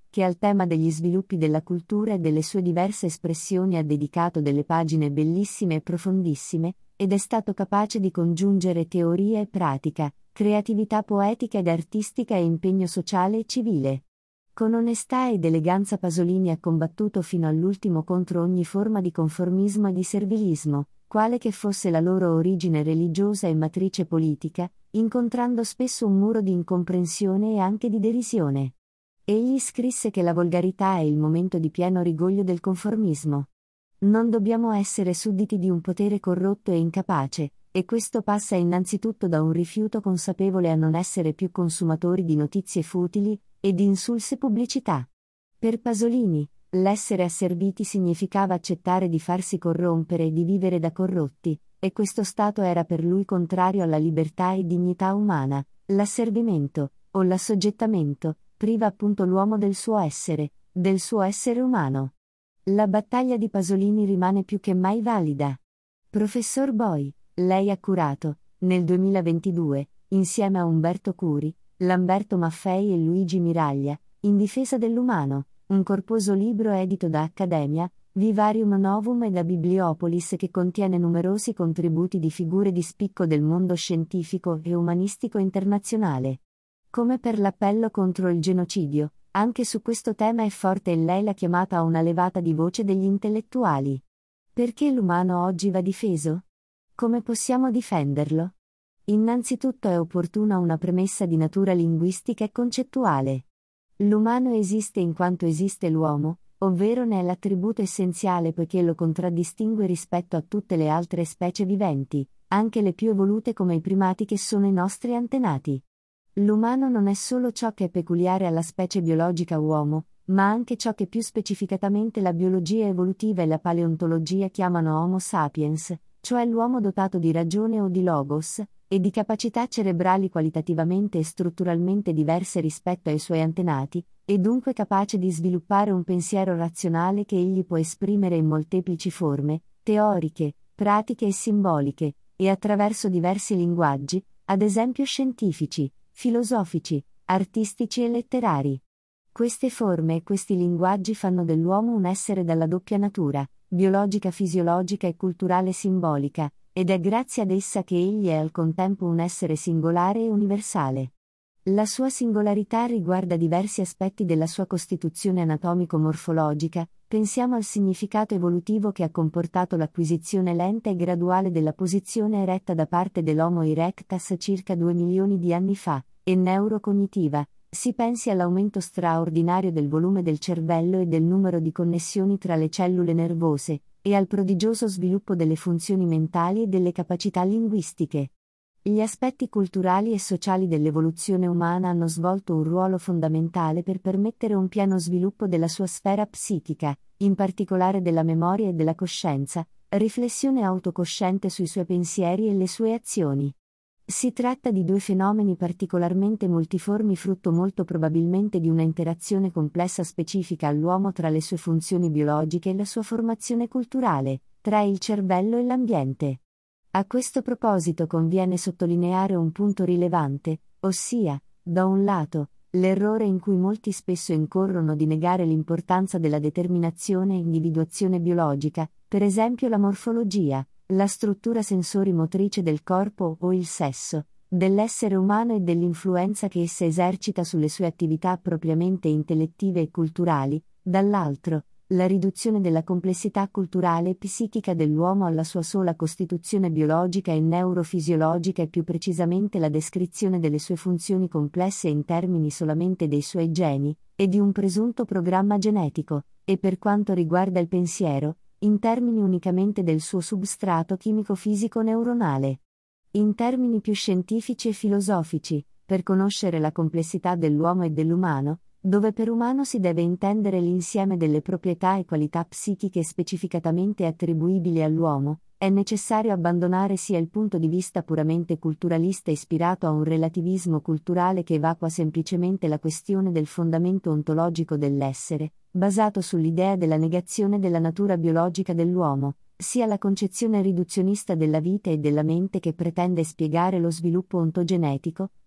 che al tema degli sviluppi della cultura e delle sue diverse espressioni ha dedicato delle pagine bellissime e profondissime, ed è stato capace di congiungere teoria e pratica, creatività poetica ed artistica e impegno sociale e civile. Con onestà ed eleganza Pasolini ha combattuto fino all'ultimo contro ogni forma di conformismo e di servilismo, quale che fosse la loro origine religiosa e matrice politica, incontrando spesso un muro di incomprensione e anche di derisione. Egli scrisse che la volgarità è il momento di pieno rigoglio del conformismo. Non dobbiamo essere sudditi di un potere corrotto e incapace, e questo passa innanzitutto da un rifiuto consapevole a non essere più consumatori di notizie futili e di insulse pubblicità. Per Pasolini, l'essere asserviti significava accettare di farsi corrompere e di vivere da corrotti, e questo stato era per lui contrario alla libertà e dignità umana. L'asservimento, o l'assoggettamento, priva appunto l'uomo del suo essere umano. La battaglia di Pasolini rimane più che mai valida. Professor Boi, lei ha curato, nel 2022, insieme a Umberto Curi, Lamberto Maffei e Luigi Miraglia, In difesa dell'umano, un corposo libro edito da Accademia, Vivarium Novum e da Bibliopolis che contiene numerosi contributi di figure di spicco del mondo scientifico e umanistico internazionale. Come per l'appello contro il genocidio, anche su questo tema è forte in lei la chiamata a una levata di voce degli intellettuali. Perché l'umano oggi va difeso? Come possiamo difenderlo? Innanzitutto è opportuna una premessa di natura linguistica e concettuale. L'umano esiste in quanto esiste l'uomo, ovvero ne è l'attributo essenziale poiché lo contraddistingue rispetto a tutte le altre specie viventi, anche le più evolute come i primati che sono i nostri antenati. L'umano non è solo ciò che è peculiare alla specie biologica uomo, ma anche ciò che più specificatamente la biologia evolutiva e la paleontologia chiamano Homo sapiens, cioè l'uomo dotato di ragione o di logos, e di capacità cerebrali qualitativamente e strutturalmente diverse rispetto ai suoi antenati, e dunque capace di sviluppare un pensiero razionale che egli può esprimere in molteplici forme, teoriche, pratiche e simboliche, e attraverso diversi linguaggi, ad esempio scientifici, filosofici, artistici e letterari. Queste forme e questi linguaggi fanno dell'uomo un essere dalla doppia natura, biologica fisiologica e culturale simbolica, ed è grazie ad essa che egli è al contempo un essere singolare e universale. La sua singolarità riguarda diversi aspetti della sua costituzione anatomico-morfologica, pensiamo al significato evolutivo che ha comportato l'acquisizione lenta e graduale della posizione eretta da parte dell'Homo erectus circa 2 milioni di anni fa, e neurocognitiva, si pensi all'aumento straordinario del volume del cervello e del numero di connessioni tra le cellule nervose, e al prodigioso sviluppo delle funzioni mentali e delle capacità linguistiche. Gli aspetti culturali e sociali dell'evoluzione umana hanno svolto un ruolo fondamentale per permettere un pieno sviluppo della sua sfera psichica, in particolare della memoria e della coscienza, riflessione autocosciente sui suoi pensieri e le sue azioni. Si tratta di due fenomeni particolarmente multiformi frutto molto probabilmente di una interazione complessa specifica all'uomo tra le sue funzioni biologiche e la sua formazione culturale, tra il cervello e l'ambiente. A questo proposito conviene sottolineare un punto rilevante, ossia, da un lato, l'errore in cui molti spesso incorrono di negare l'importanza della determinazione e individuazione biologica, per esempio la morfologia, la struttura sensori-motrice del corpo o il sesso, dell'essere umano e dell'influenza che essa esercita sulle sue attività propriamente intellettive e culturali, dall'altro, la riduzione della complessità culturale e psichica dell'uomo alla sua sola costituzione biologica e neurofisiologica e più precisamente la descrizione delle sue funzioni complesse in termini solamente dei suoi geni, e di un presunto programma genetico, e per quanto riguarda il pensiero, in termini unicamente del suo substrato chimico-fisico-neuronale. In termini più scientifici e filosofici, per conoscere la complessità dell'uomo e dell'umano, dove per umano si deve intendere l'insieme delle proprietà e qualità psichiche specificatamente attribuibili all'uomo, è necessario abbandonare sia il punto di vista puramente culturalista ispirato a un relativismo culturale che evacua semplicemente la questione del fondamento ontologico dell'essere, basato sull'idea della negazione della natura biologica dell'uomo, sia la concezione riduzionista della vita e della mente che pretende spiegare lo sviluppo ontogenetico,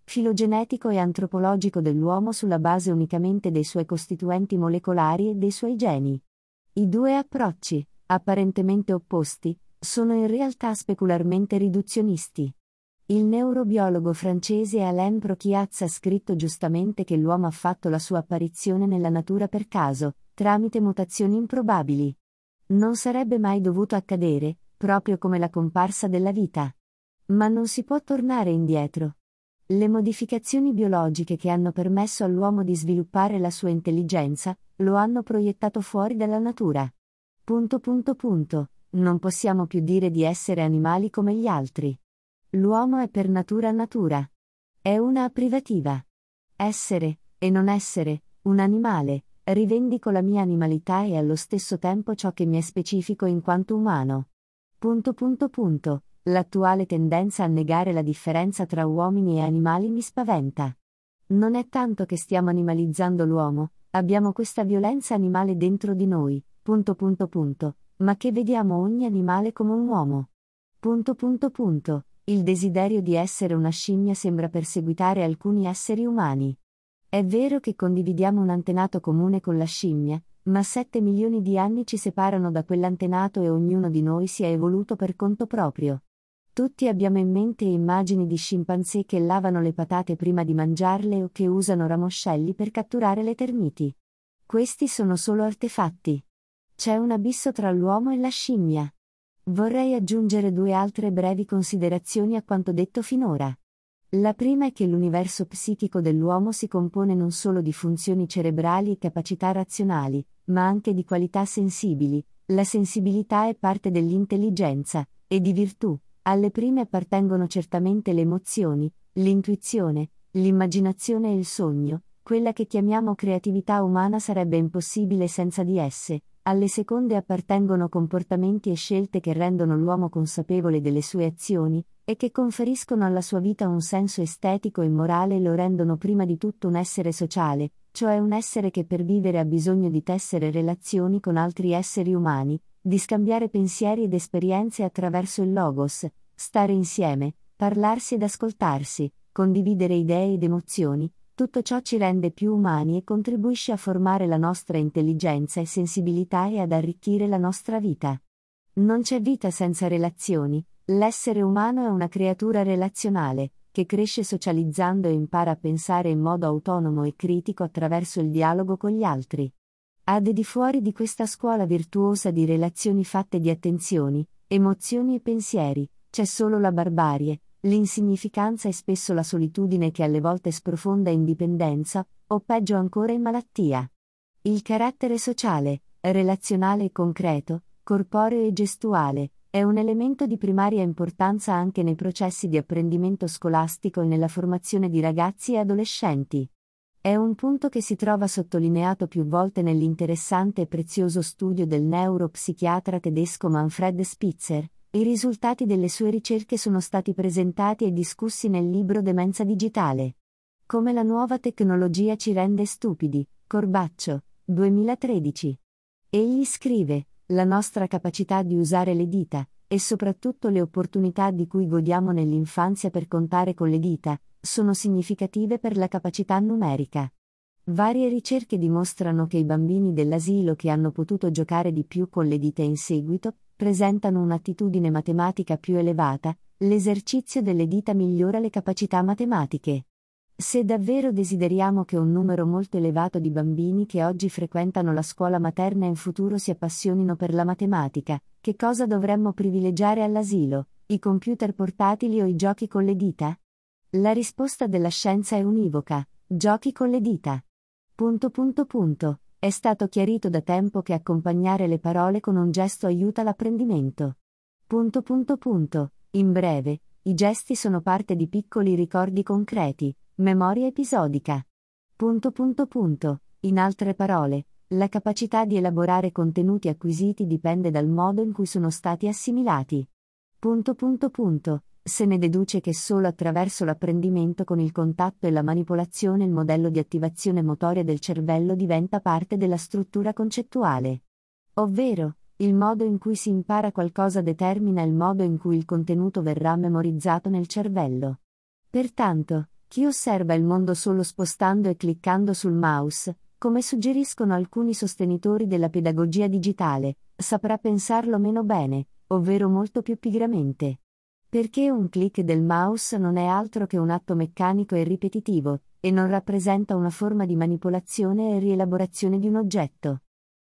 filogenetico e antropologico dell'uomo sulla base unicamente dei suoi costituenti molecolari e dei suoi geni. I due approcci, apparentemente opposti, sono in realtà specularmente riduzionisti. Il neurobiologo francese Alain Prochiaz ha scritto giustamente che l'uomo ha fatto la sua apparizione nella natura per caso, tramite mutazioni improbabili. Non sarebbe mai dovuto accadere, proprio come la comparsa della vita. Ma non si può tornare indietro. Le modificazioni biologiche che hanno permesso all'uomo di sviluppare la sua intelligenza, lo hanno proiettato fuori dalla natura. Non possiamo più dire di essere animali come gli altri. L'uomo è per natura natura. È una privativa. Essere, e non essere, un animale, rivendico la mia animalità e allo stesso tempo ciò che mi è specifico in quanto umano. L'attuale tendenza a negare la differenza tra uomini e animali mi spaventa. Non è tanto che stiamo animalizzando l'uomo, abbiamo questa violenza animale dentro di noi, ma che vediamo ogni animale come un uomo. Il desiderio di essere una scimmia sembra perseguitare alcuni esseri umani. È vero che condividiamo un antenato comune con la scimmia, ma 7 milioni di anni ci separano da quell'antenato e ognuno di noi si è evoluto per conto proprio. Tutti abbiamo in mente immagini di scimpanzé che lavano le patate prima di mangiarle o che usano ramoscelli per catturare le termiti. Questi sono solo artefatti. C'è un abisso tra l'uomo e la scimmia. Vorrei aggiungere 2 altre brevi considerazioni a quanto detto finora. La prima è che l'universo psichico dell'uomo si compone non solo di funzioni cerebrali e capacità razionali, ma anche di qualità sensibili. La sensibilità è parte dell'intelligenza, e di virtù. Alle prime appartengono certamente le emozioni, l'intuizione, l'immaginazione e il sogno. Quella che chiamiamo creatività umana sarebbe impossibile senza di esse. Alle seconde appartengono comportamenti e scelte che rendono l'uomo consapevole delle sue azioni, e che conferiscono alla sua vita un senso estetico e morale e lo rendono prima di tutto un essere sociale, cioè un essere che per vivere ha bisogno di tessere relazioni con altri esseri umani, di scambiare pensieri ed esperienze attraverso il logos, stare insieme, parlarsi ed ascoltarsi, condividere idee ed emozioni. Tutto ciò ci rende più umani e contribuisce a formare la nostra intelligenza e sensibilità e ad arricchire la nostra vita. Non c'è vita senza relazioni, l'essere umano è una creatura relazionale, che cresce socializzando e impara a pensare in modo autonomo e critico attraverso il dialogo con gli altri. Al di fuori di questa scuola virtuosa di relazioni fatte di attenzioni, emozioni e pensieri, c'è solo la barbarie, l'insignificanza e spesso la solitudine che alle volte sprofonda in dipendenza, o peggio ancora in malattia. Il carattere sociale, relazionale e concreto, corporeo e gestuale, è un elemento di primaria importanza anche nei processi di apprendimento scolastico e nella formazione di ragazzi e adolescenti. È un punto che si trova sottolineato più volte nell'interessante e prezioso studio del neuropsichiatra tedesco Manfred Spitzer. I risultati delle sue ricerche sono stati presentati e discussi nel libro Demenza digitale. Come la nuova tecnologia ci rende stupidi, Corbaccio, 2013. Egli scrive: la nostra capacità di usare le dita, e soprattutto le opportunità di cui godiamo nell'infanzia per contare con le dita, sono significative per la capacità numerica. Varie ricerche dimostrano che i bambini dell'asilo che hanno potuto giocare di più con le dita in seguito, presentano un'attitudine matematica più elevata, l'esercizio delle dita migliora le capacità matematiche. Se davvero desideriamo che un numero molto elevato di bambini che oggi frequentano la scuola materna in futuro si appassionino per la matematica, che cosa dovremmo privilegiare all'asilo, i computer portatili o i giochi con le dita? La risposta della scienza è univoca: giochi con le dita. È stato chiarito da tempo che accompagnare le parole con un gesto aiuta l'apprendimento. In breve, i gesti sono parte di piccoli ricordi concreti, memoria episodica. In altre parole, la capacità di elaborare contenuti acquisiti dipende dal modo in cui sono stati assimilati. Se ne deduce che solo attraverso l'apprendimento con il contatto e la manipolazione il modello di attivazione motoria del cervello diventa parte della struttura concettuale. Ovvero, il modo in cui si impara qualcosa determina il modo in cui il contenuto verrà memorizzato nel cervello. Pertanto, Chi osserva il mondo solo spostando e cliccando sul mouse, come suggeriscono alcuni sostenitori della pedagogia digitale, saprà pensarlo meno bene, ovvero molto più pigramente. Perché un click del mouse non è altro che un atto meccanico e ripetitivo, e non rappresenta una forma di manipolazione e rielaborazione di un oggetto.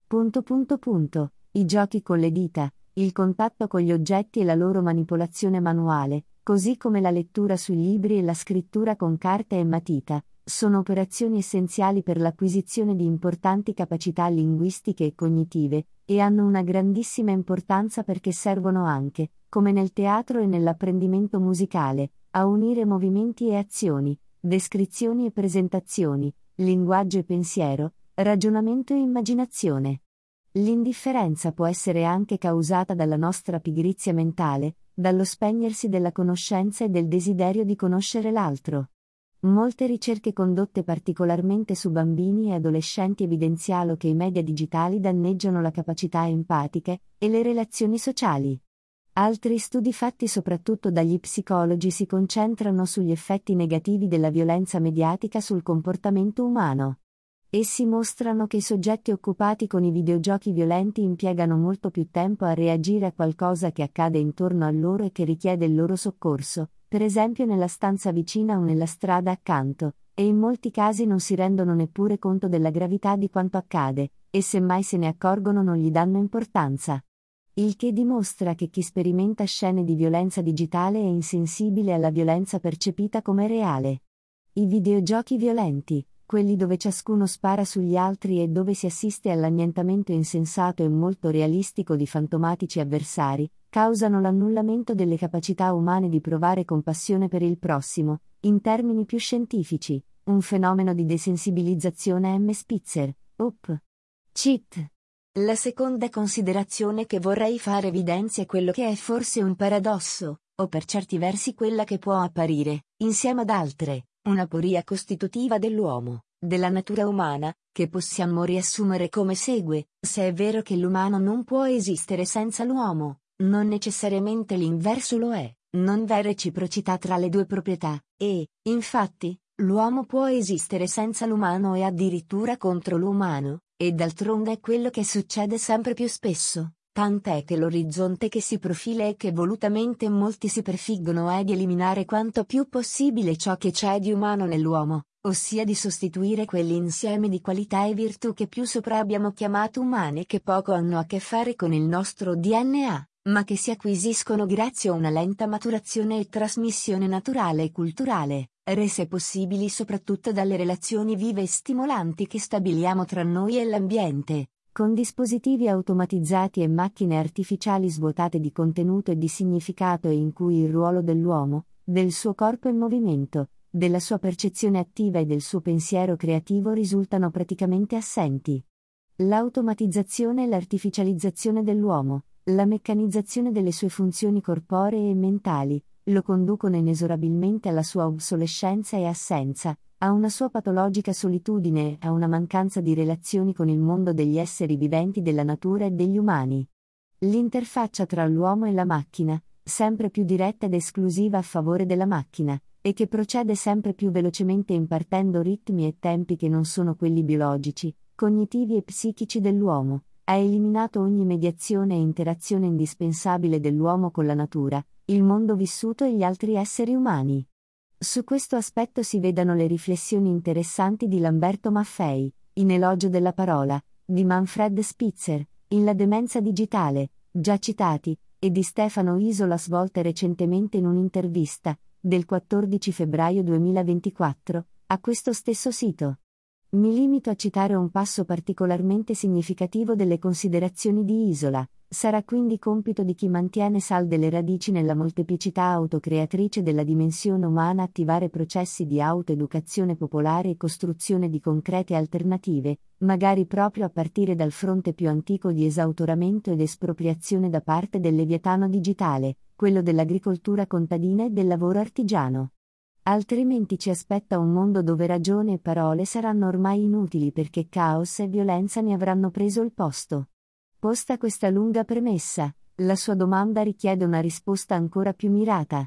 I giochi con le dita, il contatto con gli oggetti e la loro manipolazione manuale, così come la lettura sui libri e la scrittura con carta e matita, sono operazioni essenziali per l'acquisizione di importanti capacità linguistiche e cognitive, e hanno una grandissima importanza perché servono anche, come nel teatro e nell'apprendimento musicale, a unire movimenti e azioni, descrizioni e presentazioni, linguaggio e pensiero, ragionamento e immaginazione. L'indifferenza può essere anche causata dalla nostra pigrizia mentale, dallo spegnersi della conoscenza e del desiderio di conoscere l'altro. Molte ricerche condotte particolarmente su bambini e adolescenti evidenziano che i media digitali danneggiano la capacità empatiche e le relazioni sociali. Altri studi fatti soprattutto dagli psicologi si concentrano sugli effetti negativi della violenza mediatica sul comportamento umano. Essi mostrano che i soggetti occupati con i videogiochi violenti impiegano molto più tempo a reagire a qualcosa che accade intorno a loro e che richiede il loro soccorso, per esempio nella stanza vicina o nella strada accanto, e in molti casi non si rendono neppure conto della gravità di quanto accade, e semmai se ne accorgono non gli danno importanza. Il che dimostra che chi sperimenta scene di violenza digitale è insensibile alla violenza percepita come reale. I videogiochi violenti, quelli dove ciascuno spara sugli altri e dove si assiste all'annientamento insensato e molto realistico di fantomatici avversari, causano l'annullamento delle capacità umane di provare compassione per il prossimo, in termini più scientifici, un fenomeno di desensibilizzazione M. Spitzer, op. Cit. La seconda considerazione che vorrei fare evidenzia quello che è forse un paradosso, o per certi versi quella che può apparire, insieme ad altre, una aporia costitutiva dell'uomo, della natura umana, che possiamo riassumere come segue: se è vero che l'umano non può esistere senza l'uomo, non necessariamente l'inverso lo è, non v'è reciprocità tra le due proprietà, e, infatti, l'uomo può esistere senza l'umano e addirittura contro l'umano, e d'altronde è quello che succede sempre più spesso. Tant'è che l'orizzonte che si profila e che volutamente molti si prefiggono è di eliminare quanto più possibile ciò che c'è di umano nell'uomo, ossia di sostituire quell'insieme di qualità e virtù che più sopra abbiamo chiamato umane e che poco hanno a che fare con il nostro DNA, ma che si acquisiscono grazie a una lenta maturazione e trasmissione naturale e culturale, rese possibili soprattutto dalle relazioni vive e stimolanti che stabiliamo tra noi e l'ambiente. Con dispositivi automatizzati e macchine artificiali svuotate di contenuto e di significato e in cui il ruolo dell'uomo, del suo corpo in movimento, della sua percezione attiva e del suo pensiero creativo risultano praticamente assenti. L'automatizzazione e l'artificializzazione dell'uomo, la meccanizzazione delle sue funzioni corporee e mentali, lo conducono inesorabilmente alla sua obsolescenza e assenza, a una sua patologica solitudine e a una mancanza di relazioni con il mondo degli esseri viventi della natura e degli umani. L'interfaccia tra l'uomo e la macchina, sempre più diretta ed esclusiva a favore della macchina, e che procede sempre più velocemente impartendo ritmi e tempi che non sono quelli biologici, cognitivi e psichici dell'uomo, ha eliminato ogni mediazione e interazione indispensabile dell'uomo con la natura, il mondo vissuto e gli altri esseri umani. Su questo aspetto si vedano le riflessioni interessanti di Lamberto Maffei, in Elogio della parola, di Manfred Spitzer, in La demenza digitale, già citati, e di Stefano Isola svolte recentemente in un'intervista, del 14 febbraio 2024, a questo stesso sito. Mi limito a citare un passo particolarmente significativo delle considerazioni di Isola. Sarà quindi compito di chi mantiene salde le radici nella molteplicità autocreatrice della dimensione umana attivare processi di autoeducazione popolare e costruzione di concrete alternative, magari proprio a partire dal fronte più antico di esautoramento ed espropriazione da parte del Leviatano digitale, quello dell'agricoltura contadina e del lavoro artigiano. Altrimenti ci aspetta un mondo dove ragione e parole saranno ormai inutili perché caos e violenza ne avranno preso il posto. Posta questa lunga premessa, la sua domanda richiede una risposta ancora più mirata.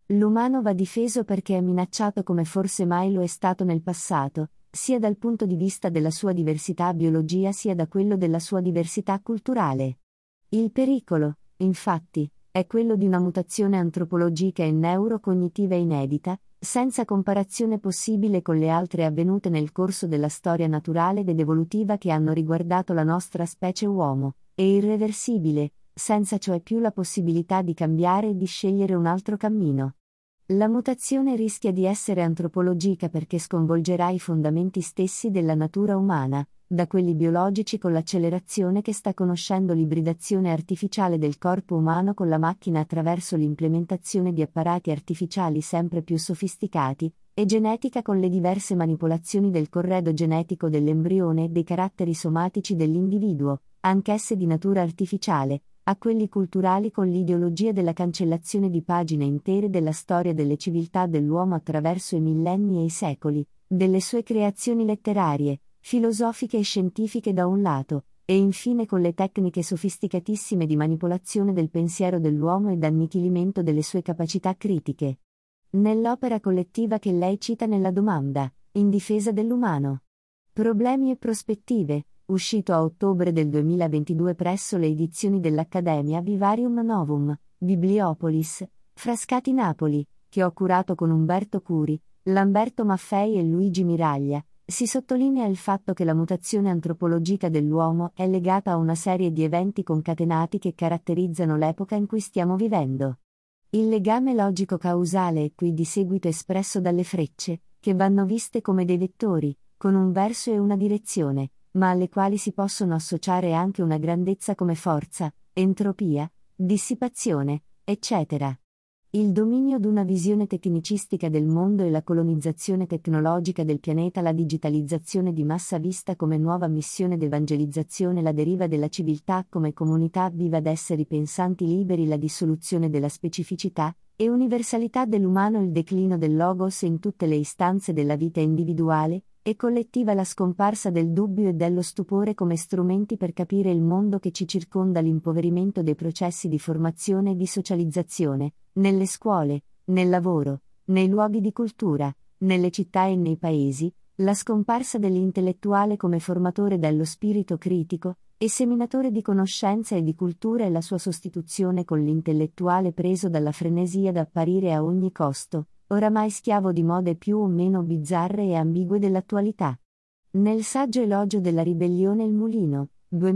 L'umano va difeso perché è minacciato come forse mai lo è stato nel passato, sia dal punto di vista della sua diversità biologia sia da quello della sua diversità culturale. Il pericolo, infatti, è quello di una mutazione antropologica e neurocognitiva inedita, senza comparazione possibile con le altre avvenute nel corso della storia naturale ed evolutiva che hanno riguardato la nostra specie uomo, e irreversibile, senza cioè più la possibilità di cambiare e di scegliere un altro cammino. La mutazione rischia di essere antropologica perché sconvolgerà i fondamenti stessi della natura umana, da quelli biologici con l'accelerazione che sta conoscendo l'ibridazione artificiale del corpo umano con la macchina attraverso l'implementazione di apparati artificiali sempre più sofisticati, e genetica con le diverse manipolazioni del corredo genetico dell'embrione e dei caratteri somatici dell'individuo, anch'esse di natura artificiale, a quelli culturali con l'ideologia della cancellazione di pagine intere della storia delle civiltà dell'uomo attraverso i millenni e i secoli, delle sue creazioni letterarie, filosofiche e scientifiche da un lato, e infine con le tecniche sofisticatissime di manipolazione del pensiero dell'uomo e d'annichilimento delle sue capacità critiche. Nell'opera collettiva che lei cita nella domanda, In difesa dell'umano. Problemi e prospettive, uscito a ottobre del 2022 presso le edizioni dell'Accademia Vivarium Novum, Bibliopolis, Frascati Napoli, che ho curato con Umberto Curi, Lamberto Maffei e Luigi Miraglia, si sottolinea il fatto che la mutazione antropologica dell'uomo è legata a una serie di eventi concatenati che caratterizzano l'epoca in cui stiamo vivendo. Il legame logico-causale è qui di seguito espresso dalle frecce, che vanno viste come dei vettori, con un verso e una direzione, ma alle quali si possono associare anche una grandezza come forza, entropia, dissipazione, eccetera. Il dominio d'una visione tecnicistica del mondo e la colonizzazione tecnologica del pianeta, la digitalizzazione di massa vista come nuova missione d'evangelizzazione, la deriva della civiltà come comunità viva d'esseri pensanti liberi, la dissoluzione della specificità e universalità dell'umano, il declino del logos in tutte le istanze della vita individuale e collettiva, la scomparsa del dubbio e dello stupore come strumenti per capire il mondo che ci circonda, l'impoverimento dei processi di formazione e di socializzazione, nelle scuole, nel lavoro, nei luoghi di cultura, nelle città e nei paesi, la scomparsa dell'intellettuale come formatore dello spirito critico e seminatore di conoscenza e di cultura e la sua sostituzione con l'intellettuale preso dalla frenesia d'apparire a ogni costo, oramai schiavo di mode più o meno bizzarre e ambigue dell'attualità. Nel saggio Elogio della ribellione Il mulino,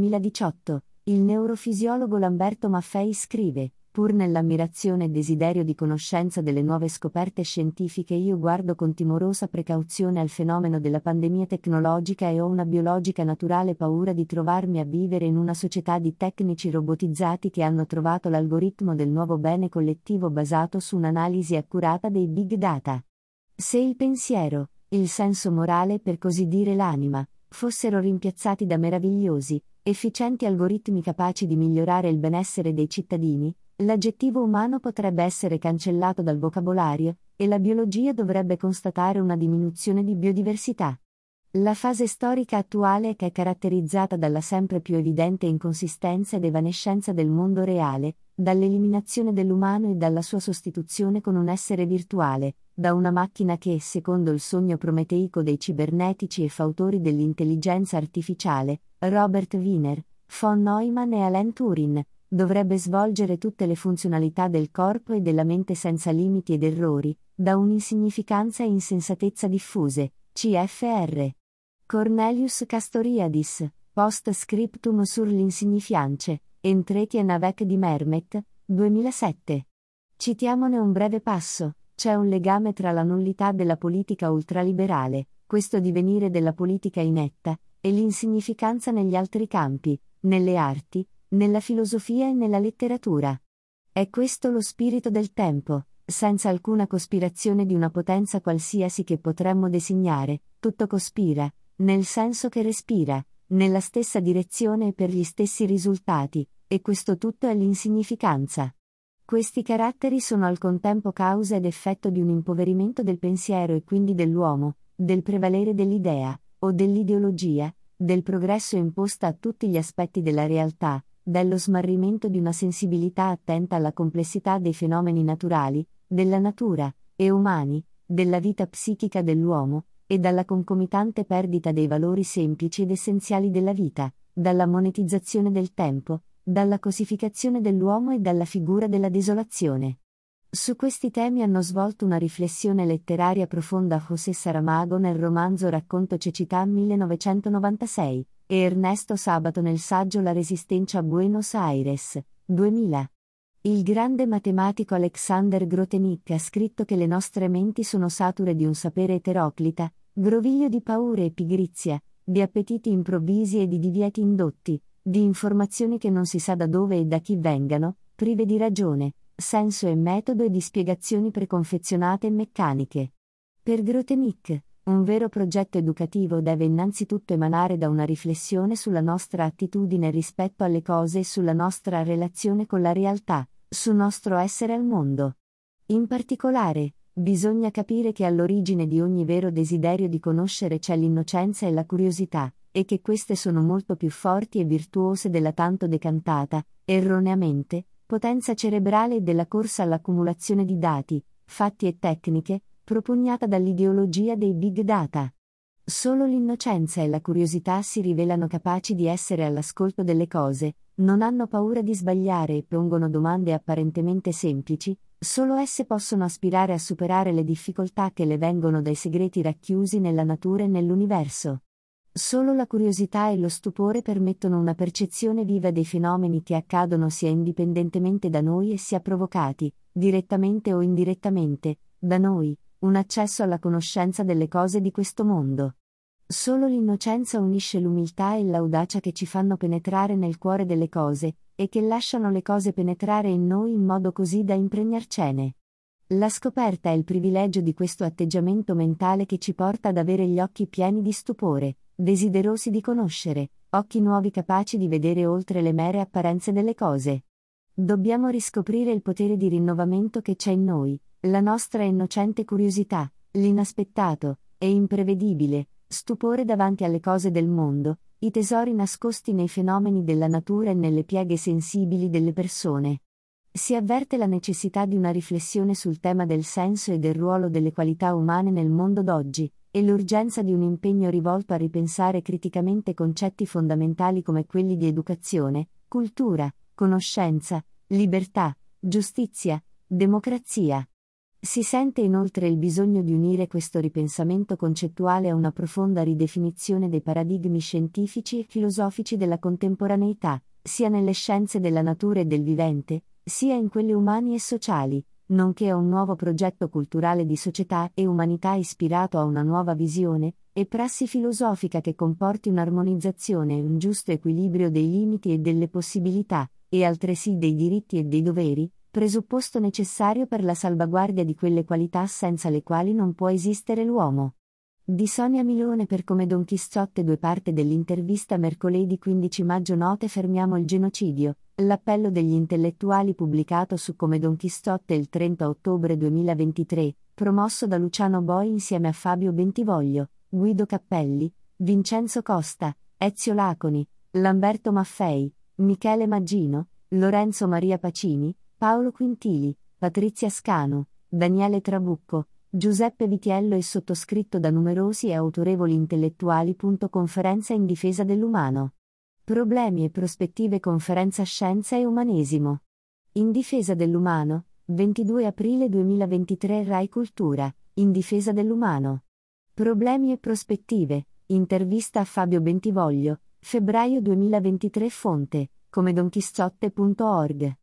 2018, il neurofisiologo Lamberto Maffei scrive: pur nell'ammirazione e desiderio di conoscenza delle nuove scoperte scientifiche, io guardo con timorosa precauzione al fenomeno della pandemia tecnologica e ho una biologica naturale paura di trovarmi a vivere in una società di tecnici robotizzati che hanno trovato l'algoritmo del nuovo bene collettivo basato su un'analisi accurata dei big data. Se il pensiero, il senso morale, per così dire l'anima, fossero rimpiazzati da meravigliosi, efficienti algoritmi capaci di migliorare il benessere dei cittadini, l'aggettivo umano potrebbe essere cancellato dal vocabolario, e la biologia dovrebbe constatare una diminuzione di biodiversità. La fase storica attuale, che è caratterizzata dalla sempre più evidente inconsistenza ed evanescenza del mondo reale, dall'eliminazione dell'umano e dalla sua sostituzione con un essere virtuale, da una macchina che, secondo il sogno prometeico dei cibernetici e fautori dell'intelligenza artificiale, Robert Wiener, von Neumann e Alan Turing, dovrebbe svolgere tutte le funzionalità del corpo e della mente senza limiti ed errori, da un'insignificanza e insensatezza diffuse, CFR. Cornelius Castoriadis, Post scriptum sur l'insignifiance, Entretien avec di Mermet, 2007. Citiamone un breve passo: c'è un legame tra la nullità della politica ultraliberale, questo divenire della politica inetta, e l'insignificanza negli altri campi, nelle arti, nella filosofia e nella letteratura. È questo lo spirito del tempo, senza alcuna cospirazione di una potenza qualsiasi che potremmo designare, tutto cospira, nel senso che respira, nella stessa direzione e per gli stessi risultati, e questo tutto è l'insignificanza. Questi caratteri sono al contempo causa ed effetto di un impoverimento del pensiero e quindi dell'uomo, del prevalere dell'idea, o dell'ideologia, del progresso imposta a tutti gli aspetti della realtà, dello smarrimento di una sensibilità attenta alla complessità dei fenomeni naturali, della natura, e umani, della vita psichica dell'uomo, e dalla concomitante perdita dei valori semplici ed essenziali della vita, dalla monetizzazione del tempo, dalla cosificazione dell'uomo e dalla figura della desolazione. Su questi temi hanno svolto una riflessione letteraria profonda José Saramago nel romanzo Racconto Cecità 1996, e Ernesto Sabato nel saggio La resistenza a Buenos Aires, 2000. Il grande matematico Alexander Grothendieck ha scritto che le nostre menti sono sature di un sapere eteroclita, groviglio di paure e pigrizia, di appetiti improvvisi e di divieti indotti, di informazioni che non si sa da dove e da chi vengano, prive di ragione, senso e metodo e di spiegazioni preconfezionate e meccaniche. Per Grothendieck, un vero progetto educativo deve innanzitutto emanare da una riflessione sulla nostra attitudine rispetto alle cose e sulla nostra relazione con la realtà, sul nostro essere al mondo. In particolare, bisogna capire che all'origine di ogni vero desiderio di conoscere c'è l'innocenza e la curiosità, e che queste sono molto più forti e virtuose della tanto decantata, erroneamente, potenza cerebrale e della corsa all'accumulazione di dati, fatti e tecniche, propugnata dall'ideologia dei big data. Solo l'innocenza e la curiosità si rivelano capaci di essere all'ascolto delle cose, non hanno paura di sbagliare e pongono domande apparentemente semplici, solo esse possono aspirare a superare le difficoltà che le vengono dai segreti racchiusi nella natura e nell'universo. Solo la curiosità e lo stupore permettono una percezione viva dei fenomeni che accadono sia indipendentemente da noi e sia provocati, direttamente o indirettamente, da noi, un accesso alla conoscenza delle cose di questo mondo. Solo l'innocenza unisce l'umiltà e l'audacia che ci fanno penetrare nel cuore delle cose, e che lasciano le cose penetrare in noi in modo così da impregnarcene. La scoperta è il privilegio di questo atteggiamento mentale che ci porta ad avere gli occhi pieni di stupore, desiderosi di conoscere, occhi nuovi capaci di vedere oltre le mere apparenze delle cose. Dobbiamo riscoprire il potere di rinnovamento che c'è in noi, la nostra innocente curiosità, l'inaspettato e imprevedibile stupore davanti alle cose del mondo, i tesori nascosti nei fenomeni della natura e nelle pieghe sensibili delle persone. Si avverte la necessità di una riflessione sul tema del senso e del ruolo delle qualità umane nel mondo d'oggi, e l'urgenza di un impegno rivolto a ripensare criticamente concetti fondamentali come quelli di educazione, cultura, conoscenza, libertà, giustizia, democrazia. Si sente inoltre il bisogno di unire questo ripensamento concettuale a una profonda ridefinizione dei paradigmi scientifici e filosofici della contemporaneità, sia nelle scienze della natura e del vivente, sia in quelle umani e sociali, nonché a un nuovo progetto culturale di società e umanità ispirato a una nuova visione e prassi filosofica che comporti un'armonizzazione e un giusto equilibrio dei limiti e delle possibilità, e altresì dei diritti e dei doveri, presupposto necessario per la salvaguardia di quelle qualità senza le quali non può esistere l'uomo. Di Sonia Milone per Come Don Chisciotte. Due parte dell'intervista mercoledì 15 maggio. Note. Fermiamo il genocidio, l'appello degli intellettuali pubblicato su Come Don Chisciotte il 30 ottobre 2023, promosso da Luciano Boi insieme a Fabio Bentivoglio, Guido Cappelli, Vincenzo Costa, Ezio Laconi, Lamberto Maffei, Michele Maggino, Lorenzo Maria Pacini, Paolo Quintili, Patrizia Scanu, Daniele Trabucco, Giuseppe Vitiello e sottoscritto da numerosi e autorevoli intellettuali. Conferenza in difesa dell'umano. Problemi e prospettive. Conferenza Scienza e Umanesimo. In difesa dell'umano, 22 aprile 2023. Rai Cultura, in difesa dell'umano. Problemi e prospettive, intervista a Fabio Bentivoglio, febbraio 2023. Fonte, comedonchischiotte.org.